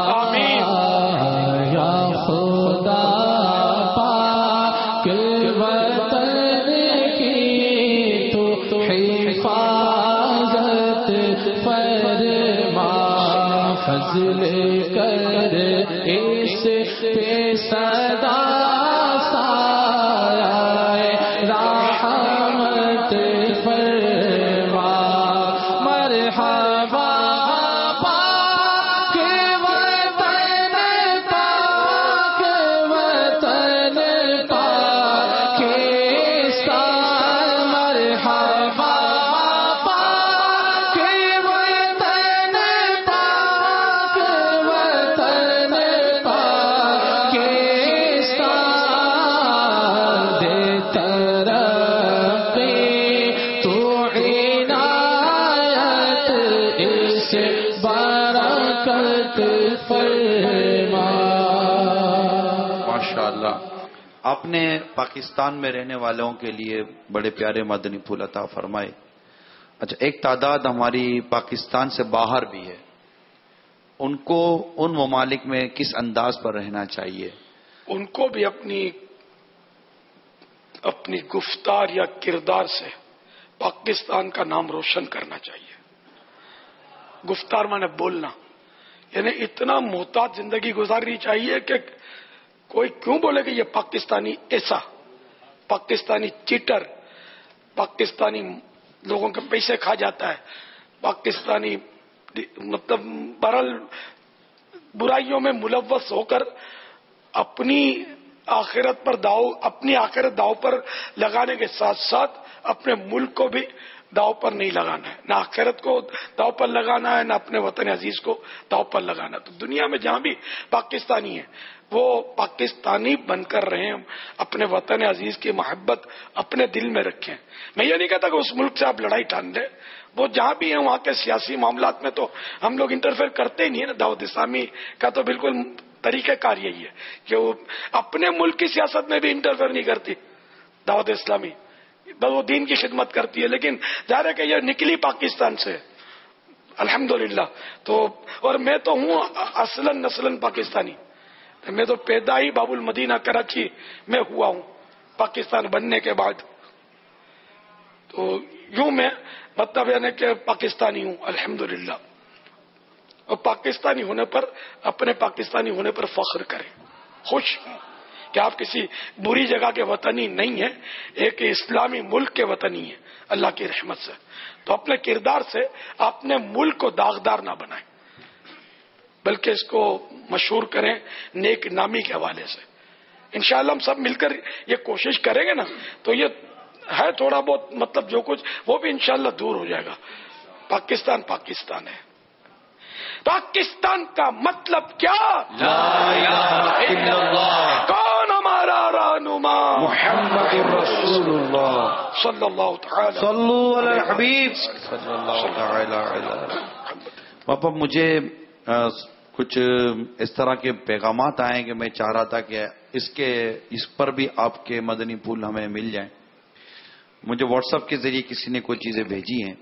Speaker 1: یا خدا پاک وطن کی تو حفاظت فرما. فضل کر اس پہ صدا سایہ رحمت فرما. مرحبا پاک وطن پاک وطن پاکستان. مرحبا پاک وطن پاک وطن پاکستان. دے ترقی تو عنایت اس برکت فرما.
Speaker 11: ماشاءاللہ. آپ نے پاکستان میں رہنے والوں کے لیے بڑے پیارے مدنی پھول عطا فرمائے. اچھا ایک تعداد ہماری پاکستان سے باہر بھی ہے, ان کو ان ممالک میں کس انداز پر رہنا چاہیے؟
Speaker 2: ان کو بھی اپنی اپنی گفتار یا کردار سے پاکستان کا نام روشن کرنا چاہیے. گفتار مانے بولنا, یعنی اتنا محتاط زندگی گزارنی چاہیے کہ کوئی کیوں بولے کہ یہ پاکستانی ایسا, پاکستانی چیٹر, پاکستانی لوگوں کے پیسے کھا جاتا ہے. پاکستانی مطلب برل برائیوں میں ملوث ہو کر اپنی آخرت پر داؤ اپنی آخرت داؤ پر لگانے کے ساتھ ساتھ اپنے ملک کو بھی داؤ پر نہیں لگانا ہے. نہ آخرت کو داؤ پر لگانا ہے، نہ اپنے وطن عزیز کو داؤ پر لگانا ہے. تو دنیا میں جہاں بھی پاکستانی ہیں وہ پاکستانی بن کر رہے ہیں، اپنے وطن عزیز کی محبت اپنے دل میں رکھیں. میں یہ نہیں کہتا کہ اس ملک سے آپ لڑائی ٹھان دیں، وہ جہاں بھی ہیں وہاں کے سیاسی معاملات میں تو ہم لوگ انٹرفیئر کرتے ہی نہیں ہے نا. دعوت اسلامی کا تو بالکل طریقہ کار یہی ہے کہ وہ اپنے ملک کی سیاست میں بھی انٹرفیئر نہیں کرتی دعوت اسلامی، بس وہ دین کی خدمت کرتی ہے. لیکن ظاہر ہے کہ یہ نکلی پاکستان سے الحمدللہ. تو اور میں تو ہوں اصلاً نسلاً پاکستانی، میں تو پیدا ہی باب المدینہ کراچی میں ہوا ہوں پاکستان بننے کے بعد. تو یوں میں مطلب یعنی کہ پاکستانی ہوں الحمدللہ. اور پاکستانی ہونے پر اپنے پاکستانی ہونے پر فخر کریں، خوش ہوں کہ آپ کسی بری جگہ کے وطنی نہیں ہیں، ایک اسلامی ملک کے وطنی ہیں اللہ کی رحمت سے. تو اپنے کردار سے اپنے ملک کو داغدار نہ بنائیں، بلکہ اس کو مشہور کریں نیک نامی کے حوالے سے. انشاءاللہ ہم سب مل کر یہ کوشش کریں گے نا تو یہ ہے تھوڑا بہت مطلب جو کچھ وہ بھی انشاءاللہ دور ہو جائے گا. پاکستان پاکستان ہے. پاکستان کا مطلب کیا؟
Speaker 1: لا الہ الا اللہ.
Speaker 2: کون ہمارا رہنما؟
Speaker 1: محمد رسول اللہ
Speaker 2: صلی اللہ تعالی
Speaker 11: صلو علی الحبیب صلی اللہ تعالی علیہ. پاپا مجھے کچھ اس طرح کے پیغامات آئے کہ میں چاہ رہا تھا کہ اس کے اس پر بھی آپ کے مدنی پھول ہمیں مل جائیں. مجھے واٹس ایپ کے ذریعے کسی نے کوئی چیزیں بھیجی ہیں.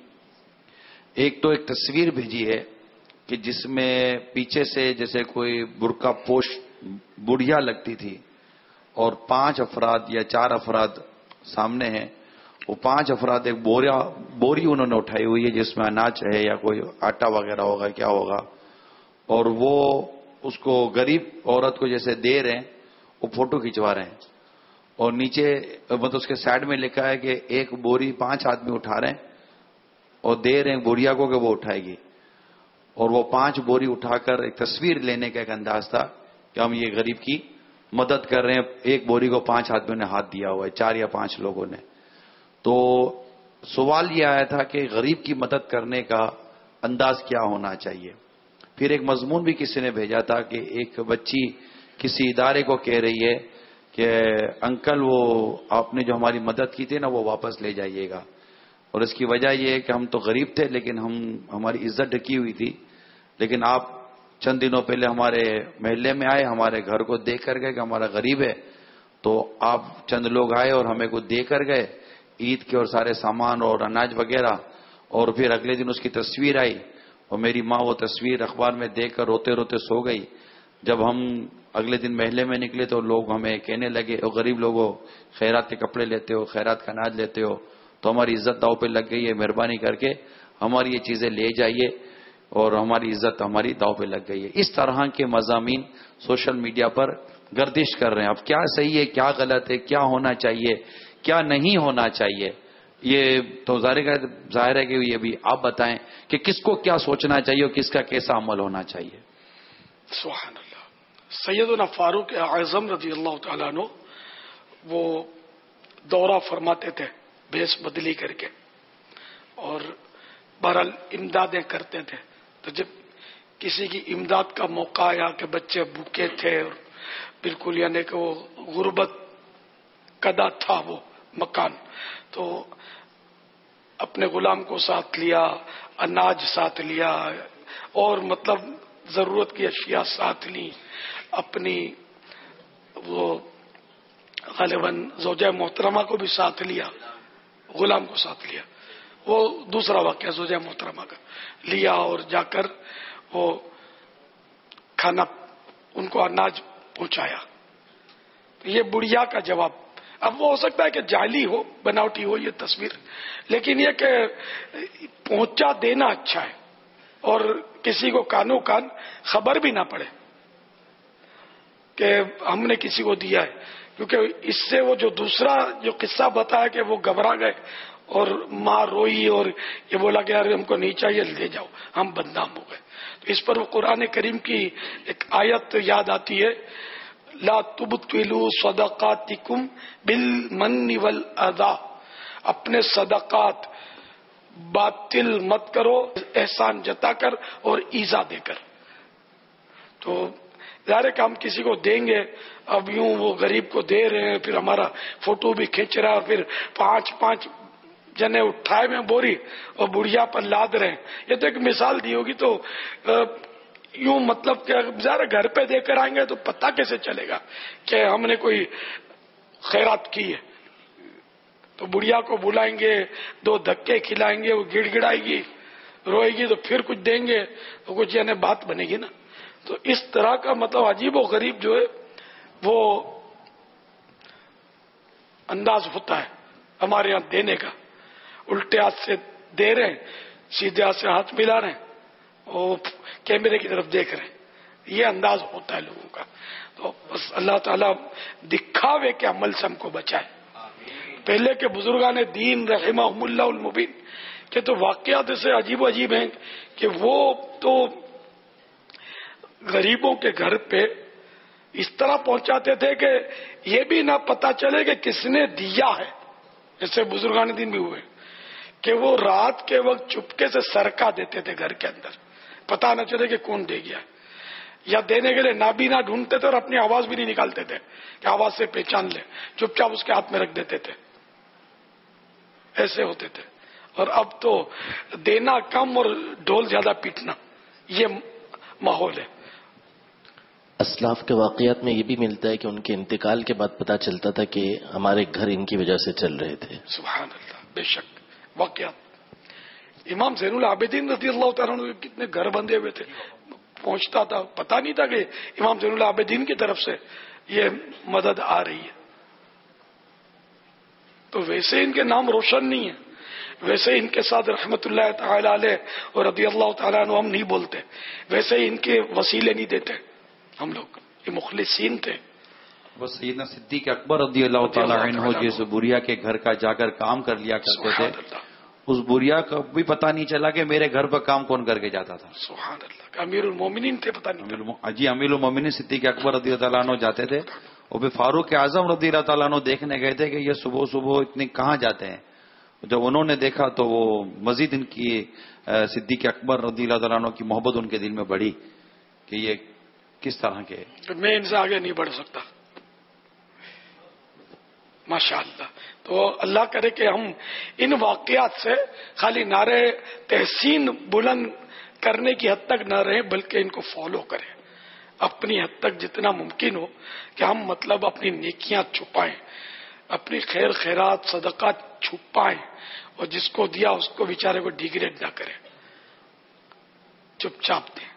Speaker 11: ایک تو ایک تصویر بھیجی ہے کہ جس میں پیچھے سے جیسے کوئی برقع پوش بڑھیا لگتی تھی اور پانچ افراد یا چار افراد سامنے ہیں. وہ پانچ افراد ایک بوریا بوری انہوں نے اٹھائی ہوئی ہے جس میں اناج ہے یا کوئی آٹا وغیرہ ہوگا کیا ہوگا، اور وہ اس کو غریب عورت کو جیسے دے رہے ہیں وہ فوٹو کھنچوا رہے ہیں. اور نیچے مطلب اس کے سائڈ میں لکھا ہے کہ ایک بوری پانچ آدمی اٹھا رہے ہیں اور دے رہے ہیں بوریا کو کہ وہ اٹھائے گی. اور وہ پانچ بوری اٹھا کر ایک تصویر لینے کا ایک انداز تھا کہ ہم یہ غریب کی مدد کر رہے ہیں. ایک بوری کو پانچ آدمیوں نے ہاتھ دیا ہوا ہے، چار یا پانچ لوگوں نے. تو سوال یہ آیا تھا کہ غریب کی مدد کرنے کا انداز کیا ہونا چاہیے. پھر ایک مضمون بھی کسی نے بھیجا تھا کہ ایک بچی کسی ادارے کو کہہ رہی ہے کہ انکل وہ آپ نے جو ہماری مدد کی تھی نا وہ واپس لے جائیے گا. اور اس کی وجہ یہ ہے کہ ہم تو غریب تھے لیکن ہم ہماری عزت ڈھکی ہوئی تھی، لیکن آپ چند دنوں پہلے ہمارے محلے میں آئے، ہمارے گھر کو دیکھ کر گئے کہ ہمارا غریب ہے، تو آپ چند لوگ آئے اور ہمیں کو دے کر گئے عید کے اور سارے سامان اور اناج وغیرہ. اور پھر اگلے دن اس کی تصویر آئی اور میری ماں وہ تصویر اخبار میں دیکھ کر روتے روتے سو گئی. جب ہم اگلے دن محلے میں نکلے تو لوگ ہمیں کہنے لگے او غریب لوگوں خیرات کے کپڑے لیتے ہو، خیرات کا اناج لیتے ہو تو ہماری عزت داؤ پہ لگ گئی ہے، مہربانی کر کے ہماری یہ چیزیں لے جائیے اور ہماری عزت ہماری داؤ پہ لگ گئی ہے. اس طرح کے مضامین سوشل میڈیا پر گردش کر رہے ہیں. اب کیا صحیح ہے، کیا غلط ہے، کیا ہونا چاہیے، کیا نہیں ہونا چاہیے، یہ تو ظاہر ہے کہ یہ بھی آپ بتائیں کہ کس کو کیا سوچنا چاہیے اور کس کا کیسا عمل ہونا چاہیے.
Speaker 2: سبحان اللہ. سیدنا فاروق اعظم رضی اللہ تعالیٰ عنہ وہ دورہ فرماتے تھے بھیس بدلی کر کے اور بہرحال امدادیں کرتے تھے. تو جب کسی کی امداد کا موقع آیا کہ بچے بھوکے تھے اور بالکل یعنی کہ وہ غربت کدا تھا وہ مکان، تو اپنے غلام کو ساتھ لیا، اناج ساتھ لیا اور مطلب ضرورت کی اشیاء ساتھ لی، اپنی وہ غالباً زوجہ محترمہ کو بھی ساتھ لیا، غلام کو ساتھ لیا. وہ دوسرا واقعہ زوجہ محترمہ کا لیا اور جا کر وہ کھانا ان کو اناج پہنچایا. تو یہ بڑھیا کا جواب. اب وہ ہو سکتا ہے کہ جعلی ہو، بناوٹی ہو یہ تصویر، لیکن یہ کہ پہنچا دینا اچھا ہے اور کسی کو کانوں کان خبر بھی نہ پڑے کہ ہم نے کسی کو دیا ہے. کیونکہ اس سے وہ جو دوسرا جو قصہ بتایا کہ وہ گھبرا گئے اور ماں روئی اور یہ بولا کہ یار ہم کو نہیں چاہیے لے جاؤ، ہم بدنام ہو گئے. تو اس پر وہ قرآن کریم کی ایک آیت یاد آتی ہے، لا تبطلوا صدقاتکم بالمن والاذى، اپنے صدقات باطل مت کرو احسان جتا کر اور ایذا دے کر. تو ظاہر ہے کہ ہم کسی کو دیں گے، اب یوں وہ غریب کو دے رہے ہیں، پھر ہمارا فوٹو بھی کھینچ رہا ہے، اور پھر پانچ پانچ جنے اٹھائے میں بوری اور بڑھیا پر لاد رہے ہیں. یہ تو ایک مثال دی ہوگی. تو یوں مطلب کہ ظاہر گھر پہ دے کر آئیں گے تو پتہ کیسے چلے گا کہ ہم نے کوئی خیرات کی ہے. تو بڑھیا کو بلائیں گے، دو دھکے کھلائیں گے، وہ گڑ گڑائے گی، روئے گی، تو پھر کچھ دیں گے تو کچھ یعنی بات بنے گی نا. تو اس طرح کا مطلب عجیب و غریب جو ہے وہ انداز ہوتا ہے ہمارے یہاں دینے کا. الٹے ہاتھ سے دے رہے ہیں، سیدھے ہاتھ سے ہاتھ ملا رہے ہیں اور کیمرے کی طرف دیکھ رہے ہیں. یہ انداز ہوتا ہے لوگوں کا. تو بس اللہ تعالیٰ دکھاوے کے عمل سے ہم کو بچائے. پہلے کے بزرگان دین رحمہم اللہ المبین کہ تو واقعات ایسے عجیب و عجیب ہیں کہ وہ تو غریبوں کے گھر پہ اس طرح پہنچاتے تھے کہ یہ بھی نہ پتا چلے کہ کس نے دیا ہے. جیسے بزرگان دین بھی ہوئے کہ وہ رات کے وقت چپکے سے سرکہ دیتے تھے گھر کے اندر، پتا نہ چلے کہ کون دے گیا. یا دینے کے لیے نابینا ڈھونڈتے تھے اور اپنی آواز بھی نہیں نکالتے تھے کہ آواز سے پہچان لے، چپ چاپ اس کے ہاتھ میں رکھ دیتے تھے. ایسے ہوتے تھے. اور اب تو دینا کم اور ڈھول زیادہ پیٹنا، یہ ماحول ہے.
Speaker 13: اسلاف کے واقعات میں یہ بھی ملتا ہے کہ ان کے انتقال کے بعد پتا چلتا تھا کہ ہمارے گھر ان کی وجہ سے چل رہے تھے.
Speaker 2: سبحان اللہ. بے شک واقعات. امام زین العابدین رضی اللہ تعالیٰ عنہ کتنے گھر بندھے ہوئے تھے، پہنچتا تھا، پتا نہیں تھا کہ امام زین العابدین کی طرف سے یہ مدد آ رہی ہے. تو ویسے ان کے نام روشن نہیں ہے، ویسے ان کے ساتھ رحمت اللہ تعالی علیہ اور رضی اللہ تعالیٰ عنہ ہم نہیں بولتے، ویسے ان کے وسیلے نہیں دیتے ہم لوگ. یہ مخلصین تھے.
Speaker 11: وہ سیدنا صدیق اکبر رضی اللہ تعالیٰ عنہ جس بوریا کے گھر کا جا کر کام کر لیا کرتے تھے، اس بوریا کا بھی پتہ نہیں چلا کہ میرے گھر پر کام کون کر کے جاتا تھا.
Speaker 2: سبحان اللہ. امیر المومنین تھے، پتہ نہیں.
Speaker 11: جی امیر المومنین صدیق اکبر رضی اللہ تعالیٰ عنہ جاتے تھے، اور پھر فاروق اعظم رضی اللہ تعالیٰ عنہ دیکھنے گئے تھے کہ یہ صبح صبح اتنے کہاں جاتے ہیں. جب انہوں نے دیکھا تو وہ مزید ان کی صدیق اکبر رضی اللہ تعالیٰ عنہ کی محبت ان کے دل میں بڑھی کہ یہ کس طرح کے.
Speaker 2: میں ان سے آگے نہیں بڑھ سکتا. ماشاء اللہ. تو اللہ کرے کہ ہم ان واقعات سے خالی نعرے تحسین بلند کرنے کی حد تک نہ رہیں، بلکہ ان کو فالو کریں اپنی حد تک جتنا ممکن ہو، کہ ہم مطلب اپنی نیکیاں چھپائیں، اپنی خیر خیرات صدقات چھپائیں، اور جس کو دیا اس کو بیچارے کو ڈیگریڈ نہ کریں، چپ چاپ دیں.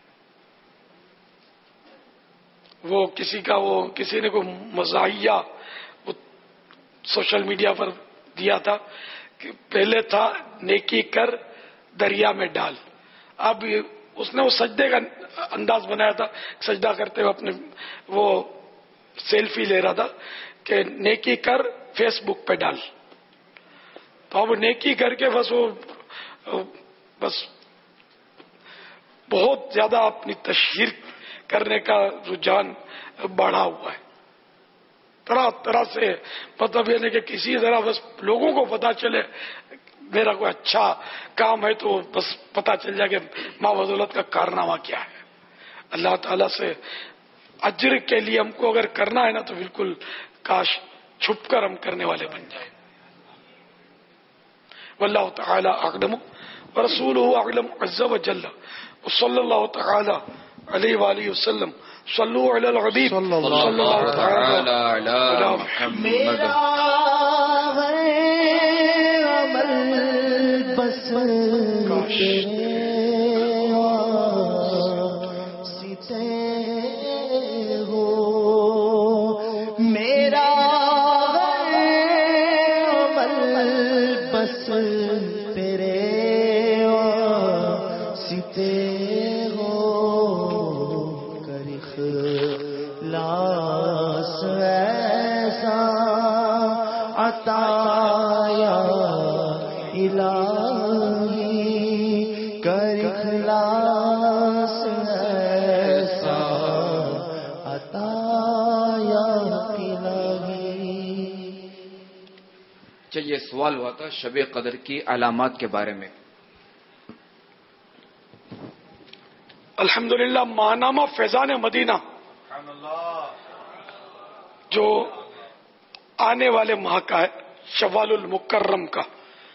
Speaker 2: وہ کسی کا وہ کسی نے کوئی مزاحیہ وہ سوشل میڈیا پر دیا تھا کہ پہلے تھا نیکی کر دریا میں ڈال. اب اس نے وہ سجدے کا انداز بنایا تھا، سجدہ کرتے ہوئے اپنے وہ سیلفی لے رہا تھا کہ نیکی کر فیس بک پہ ڈال. تو اب نیکی کر کے بس وہ بس بہت زیادہ اپنی تشہیر کرنے کا رجحان بڑھا ہوا ہے. طرح طرح سے مطلب یہ نہیں کہ کسی طرح بس لوگوں کو پتا چلے میرا کوئی اچھا کام ہے تو بس پتا چل جائے کہ ماں بدولت کا کارنامہ کیا ہے. اللہ تعالیٰ سے اجر کے لیے ہم کو اگر کرنا ہے نا تو بالکل کاش چھپ کر ہم کرنے والے بن جائیں. واللہ تعالی اعلم ورسولہ اعلم عز وجل وصلی اللہ تعالی علیہ وآلہ وسلم. صلو علی الحبیب صلی اللہ تعالی علی محمد.
Speaker 16: بس ہو میرا عمل بس تیرے سیتے لاس ایسا عطا یا الہی کر اخلاص ایسا عطا یا الہی.
Speaker 9: چلیے سوال ہوا تھا شب قدر کی علامات کے بارے میں.
Speaker 2: الحمدللہ ماہنامہ فیضان مدینہ جو آنے والے ماہ کا ہے شوال المکرم کا،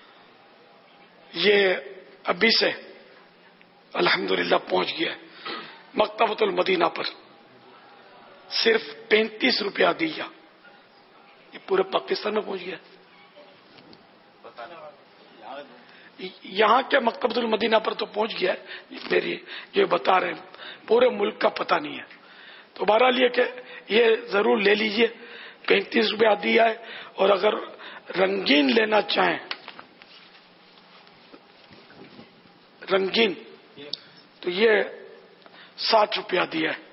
Speaker 2: یہ ابھی سے الحمدللہ پہنچ گیا ہے مکتبۃ المدینہ پر. صرف پینتیس روپیہ دیا، یہ پورے پاکستان میں پہنچ گیا. یہاں کے مکتبۃ المدینہ پر تو پہنچ گیا ہے، میری جو بتا رہے ہیں پورے ملک کا پتہ نہیں ہے. تو بہرحال یہ کہ یہ ضرور لے لیجئے، پینتیس روپیہ دیا ہے. اور اگر رنگین لینا چاہیں رنگین تو یہ ساٹھ روپیہ دیا ہے.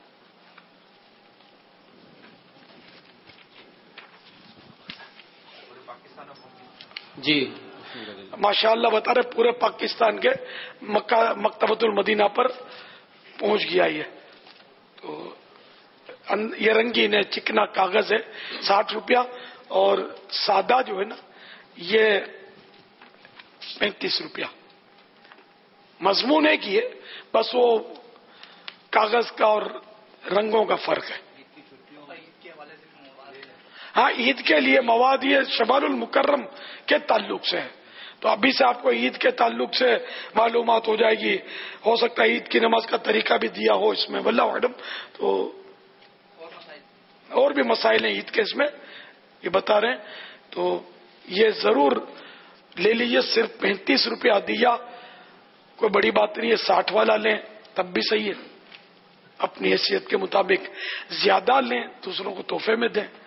Speaker 17: جی
Speaker 2: ماشاء اللہ بتا رہے پورے پاکستان کے مکتبۃ المدینہ پر پہنچ گیا یہ. تو یہ رنگین ہے، چکنا کاغذ ہے، ساٹھ روپیہ. اور سادہ جو ہے نا یہ پینتیس روپیہ. مضمون ایک ہی ہے، بس وہ کاغذ کا اور رنگوں کا فرق ہے. ہاں عید کے لیے مواد یہ شوال المکرم کے تعلق سے ہے. تو ابھی سے آپ کو عید کے تعلق سے معلومات ہو جائے گی. ہو سکتا ہے عید کی نماز کا طریقہ بھی دیا ہو اس میں، واللہ اعلم. تو اور بھی مسائل ہیں عید کے اس میں یہ بتا رہے ہیں. تو یہ ضرور لے لیجیے، صرف پینتیس روپیہ دیا، کوئی بڑی بات نہیں ہے. ساٹھ والا لیں تب بھی صحیح ہے، اپنی حیثیت کے مطابق. زیادہ لیں دوسروں کو تحفے میں دیں.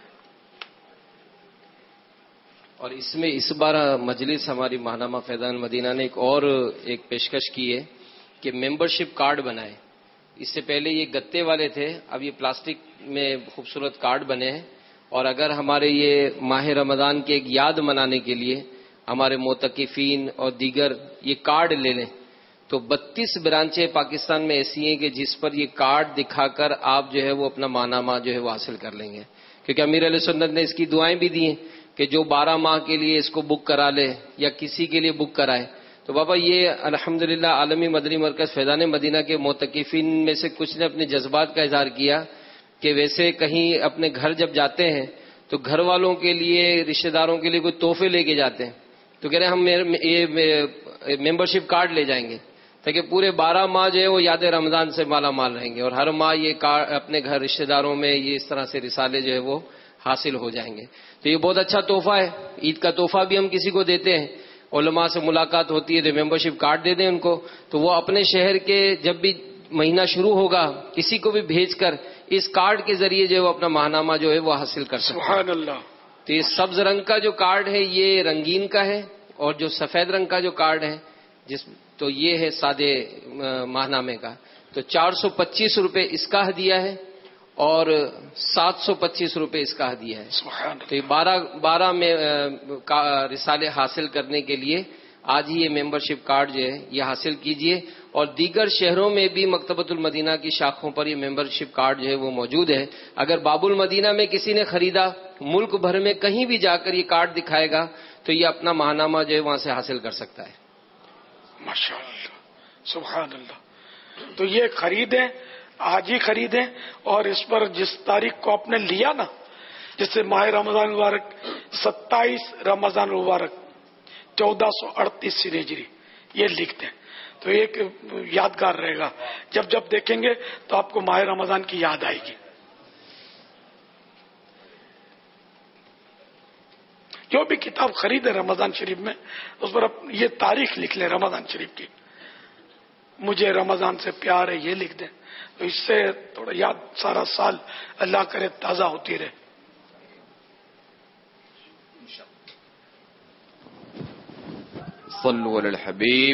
Speaker 17: اور اس میں اس بار مجلس ہماری ماہنامہ فیضان مدینہ نے ایک اور ایک پیشکش کی ہے کہ ممبرشپ کارڈ بنائے. اس سے پہلے یہ گتے والے تھے، اب یہ پلاسٹک میں خوبصورت کارڈ بنے ہیں. اور اگر ہمارے یہ ماہ رمضان کے ایک یاد منانے کے لیے ہمارے معتکفین اور دیگر یہ کارڈ لے لیں تو بتیس برانچیں پاکستان میں ایسی ہیں کہ جس پر یہ کارڈ دکھا کر آپ جو ہے وہ اپنا ماہنامہ جو ہے وہ حاصل کر لیں گے. کیونکہ امیر علیہ سنت نے اس کی دعائیں بھی دی ہیں کہ جو بارہ ماہ کے لیے اس کو بک کرا لے یا کسی کے لیے بک کرائے. تو بابا یہ الحمدللہ عالمی مدنی مرکز فیضان مدینہ کے معتکفین میں سے کچھ نے اپنے جذبات کا اظہار کیا کہ ویسے کہیں اپنے گھر جب جاتے ہیں تو گھر والوں کے لیے رشتہ داروں کے لیے کوئی تحفے لے کے جاتے ہیں تو کہہ رہے ہیں ہم یہ ممبرشپ کارڈ لے جائیں گے تاکہ پورے بارہ ماہ جو ہے وہ یاد رمضان سے مالا مال رہیں گے اور ہر ماہ یہ اپنے گھر رشتہ داروں میں یہ اس طرح سے رسالے جو ہے وہ حاصل ہو جائیں گے. تو یہ بہت اچھا تحفہ ہے. عید کا تحفہ بھی ہم کسی کو دیتے ہیں، علماء سے ملاقات ہوتی ہے تو ممبرشپ کارڈ دے دیں ان کو، تو وہ اپنے شہر کے جب بھی مہینہ شروع ہوگا کسی کو بھی بھیج کر اس کارڈ کے ذریعے جو ہے وہ اپنا ماہنامہ جو ہے وہ حاصل کر سکتے ہیں.
Speaker 2: سبحان اللہ.
Speaker 17: تو یہ سبز رنگ کا جو کارڈ ہے یہ رنگین کا ہے اور جو سفید رنگ کا جو کارڈ ہے جس تو یہ ہے سادے ماہنامے کا. تو چار سو پچیس روپے اس کا ہدیہ ہے اور سات سو پچیس روپے اس کا ہدیہ ہے. تو یہ بارہ بارہ میں رسالے حاصل کرنے کے لیے آج ہی یہ ممبرشپ کارڈ جو ہے یہ حاصل کیجئے. اور دیگر شہروں میں بھی مکتبۃ المدینہ کی شاخوں پر یہ ممبرشپ کارڈ جو ہے وہ موجود ہے. اگر باب المدینہ میں کسی نے خریدا ملک بھر میں کہیں بھی جا کر یہ کارڈ دکھائے گا تو یہ اپنا ماہنامہ جو ہے وہاں سے حاصل کر سکتا ہے. ماشاء اللہ
Speaker 2: سبحان اللہ. تو یہ خریدیں، آج ہی خریدیں. اور اس پر جس تاریخ کو آپ نے لیا نا، جیسے ماہ رمضان مبارک ستائیس رمضان مبارک چودہ سو اڑتیس ہجری یہ لکھ دیں تو ایک یادگار رہے گا. جب جب دیکھیں گے تو آپ کو ماہ رمضان کی یاد آئے گی. جو بھی کتاب خریدے رمضان شریف میں اس پر یہ تاریخ لکھ لیں رمضان شریف کی، مجھے رمضان سے پیار ہے یہ لکھ دیں تو اس سے تھوڑا یاد سارا سال اللہ کرے تازہ ہوتی رہے.
Speaker 9: صلو علی الحبیب.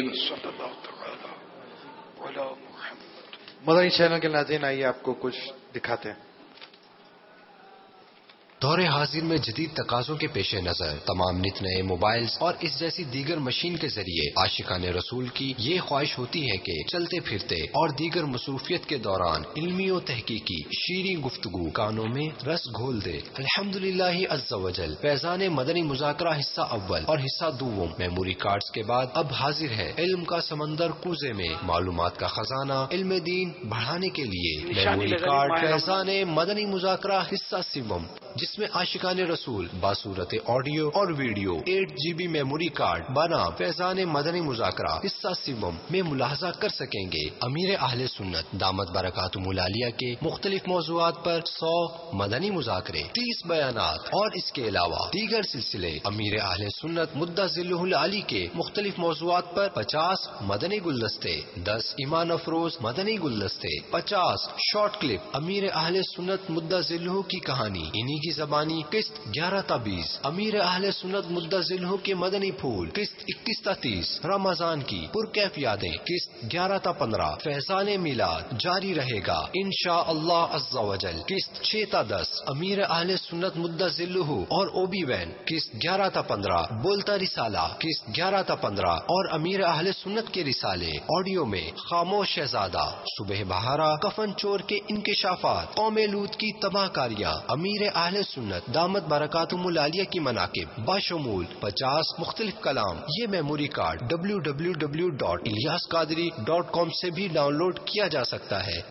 Speaker 8: مدنی چینل کے ناظرین آئیے آپ کو کچھ دکھاتے ہیں.
Speaker 18: دور حاضر میں جدید تقاضوں کے پیش نظر تمام نت نئے موبائلز اور اس جیسی دیگر مشین کے ذریعے عاشقان رسول کی یہ خواہش ہوتی ہے کہ چلتے پھرتے اور دیگر مصروفیت کے دوران علمی و تحقیقی شیریں گفتگو کانوں میں رس گھول دے۔ الحمدللہ عز وجل فیضان مدنی مذاکرہ حصہ اول اور حصہ دوم میموری کارڈز کے بعد اب حاضر ہے علم کا سمندر کوزے میں معلومات کا خزانہ علم دین بڑھانے کے لیے میموری کارڈ فیضان مدنی مذاکرہ حصہ سوم، جس میں عاشقان رسول باصورت آڈیو اور video eight G B memory card بنا فیضان مدنی مذاکرہ حصہ سوم میں ملاحظہ کر سکیں گے۔ امیر اہل سنت دامت برکاتہم العالیہ کے مختلف موضوعات پر سو مدنی مذاکرے، تیس بیانات اور اس کے علاوہ دیگر سلسلے۔ امیر اہل سنت مدہ ذلہ العالی کے مختلف موضوعات پر پچاس مدنی گلدستے، دس ایمان افروز مدنی گلدستے، پچاس شارٹ کلپ امیر اہل سنت مدہ ذلہ کی کہانی انہی کی زبانی قسط گیارہ تا بیس، امیر اہل سنت مدہ ذلہ کے مدنی پھول قسط اکیس تا تیس، رمضان کی پرکیف یادیں قسط گیارہ تا پندرہ، فیضان میلاد جاری رہے گا انشاء اللہ عز و جل قسط چھ تا دس، امیر اہل سنت مدہ ذلہ اور او بی وین قسط گیارہ تا پندرہ، بولتا رسالہ قسط گیارہ تا پندرہ اور امیر اہل سنت کے رسالے آڈیو میں خاموش شہزادہ، صبح بہارا، کفن چور کے انکشافات، قوم لوط کی تباہ کاریاں، امیر اہل سنت دامت برکاتہم العالیہ کی مناقب باشمول پچاس مختلف کلام۔ یہ memory card W W W dot Ilyas Qadri dot com سے بھی ڈاؤن لوڈ کیا جا سکتا ہے۔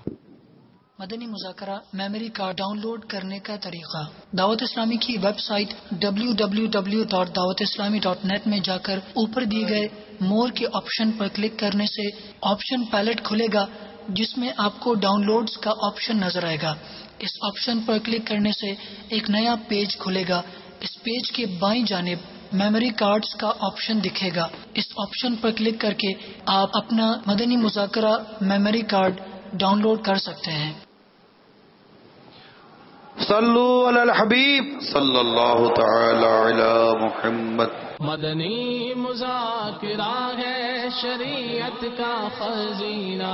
Speaker 19: Madani مذاکرہ memory card download کرنے کا طریقہ، دعوت اسلامی کی website W W W dot Dawat Islami dot net میں جا کر اوپر دیے گئے مور کے آپشن پر کلک کرنے سے آپشن پیلٹ کھلے گا جس میں آپ کو ڈاؤن لوڈز کا آپشن نظر آئے گا۔ اس آپشن پر کلک کرنے سے ایک نیا پیج کھلے گا۔ اس پیج کے بائیں جانب میموری کارڈز کا آپشن دکھے گا۔ اس آپشن پر کلک کر کے آپ اپنا مدنی مذاکرہ میموری کارڈ ڈاؤن لوڈ کر سکتے ہیں۔
Speaker 1: صلو علی الحبیب صلی اللہ تعالی علی محمد۔
Speaker 20: مدنی مذاکرہ ہے شریعت کا خزینہ،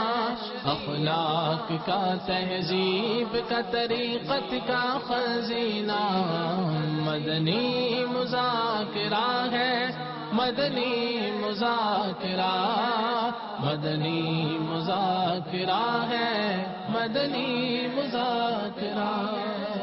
Speaker 20: اخلاق کا تہذیب کا طریقت کا خزینہ، مدنی مذاکرہ ہے مدنی مذاکرہ، مدنی مذاکرہ ہے مدنی مذاکرہ۔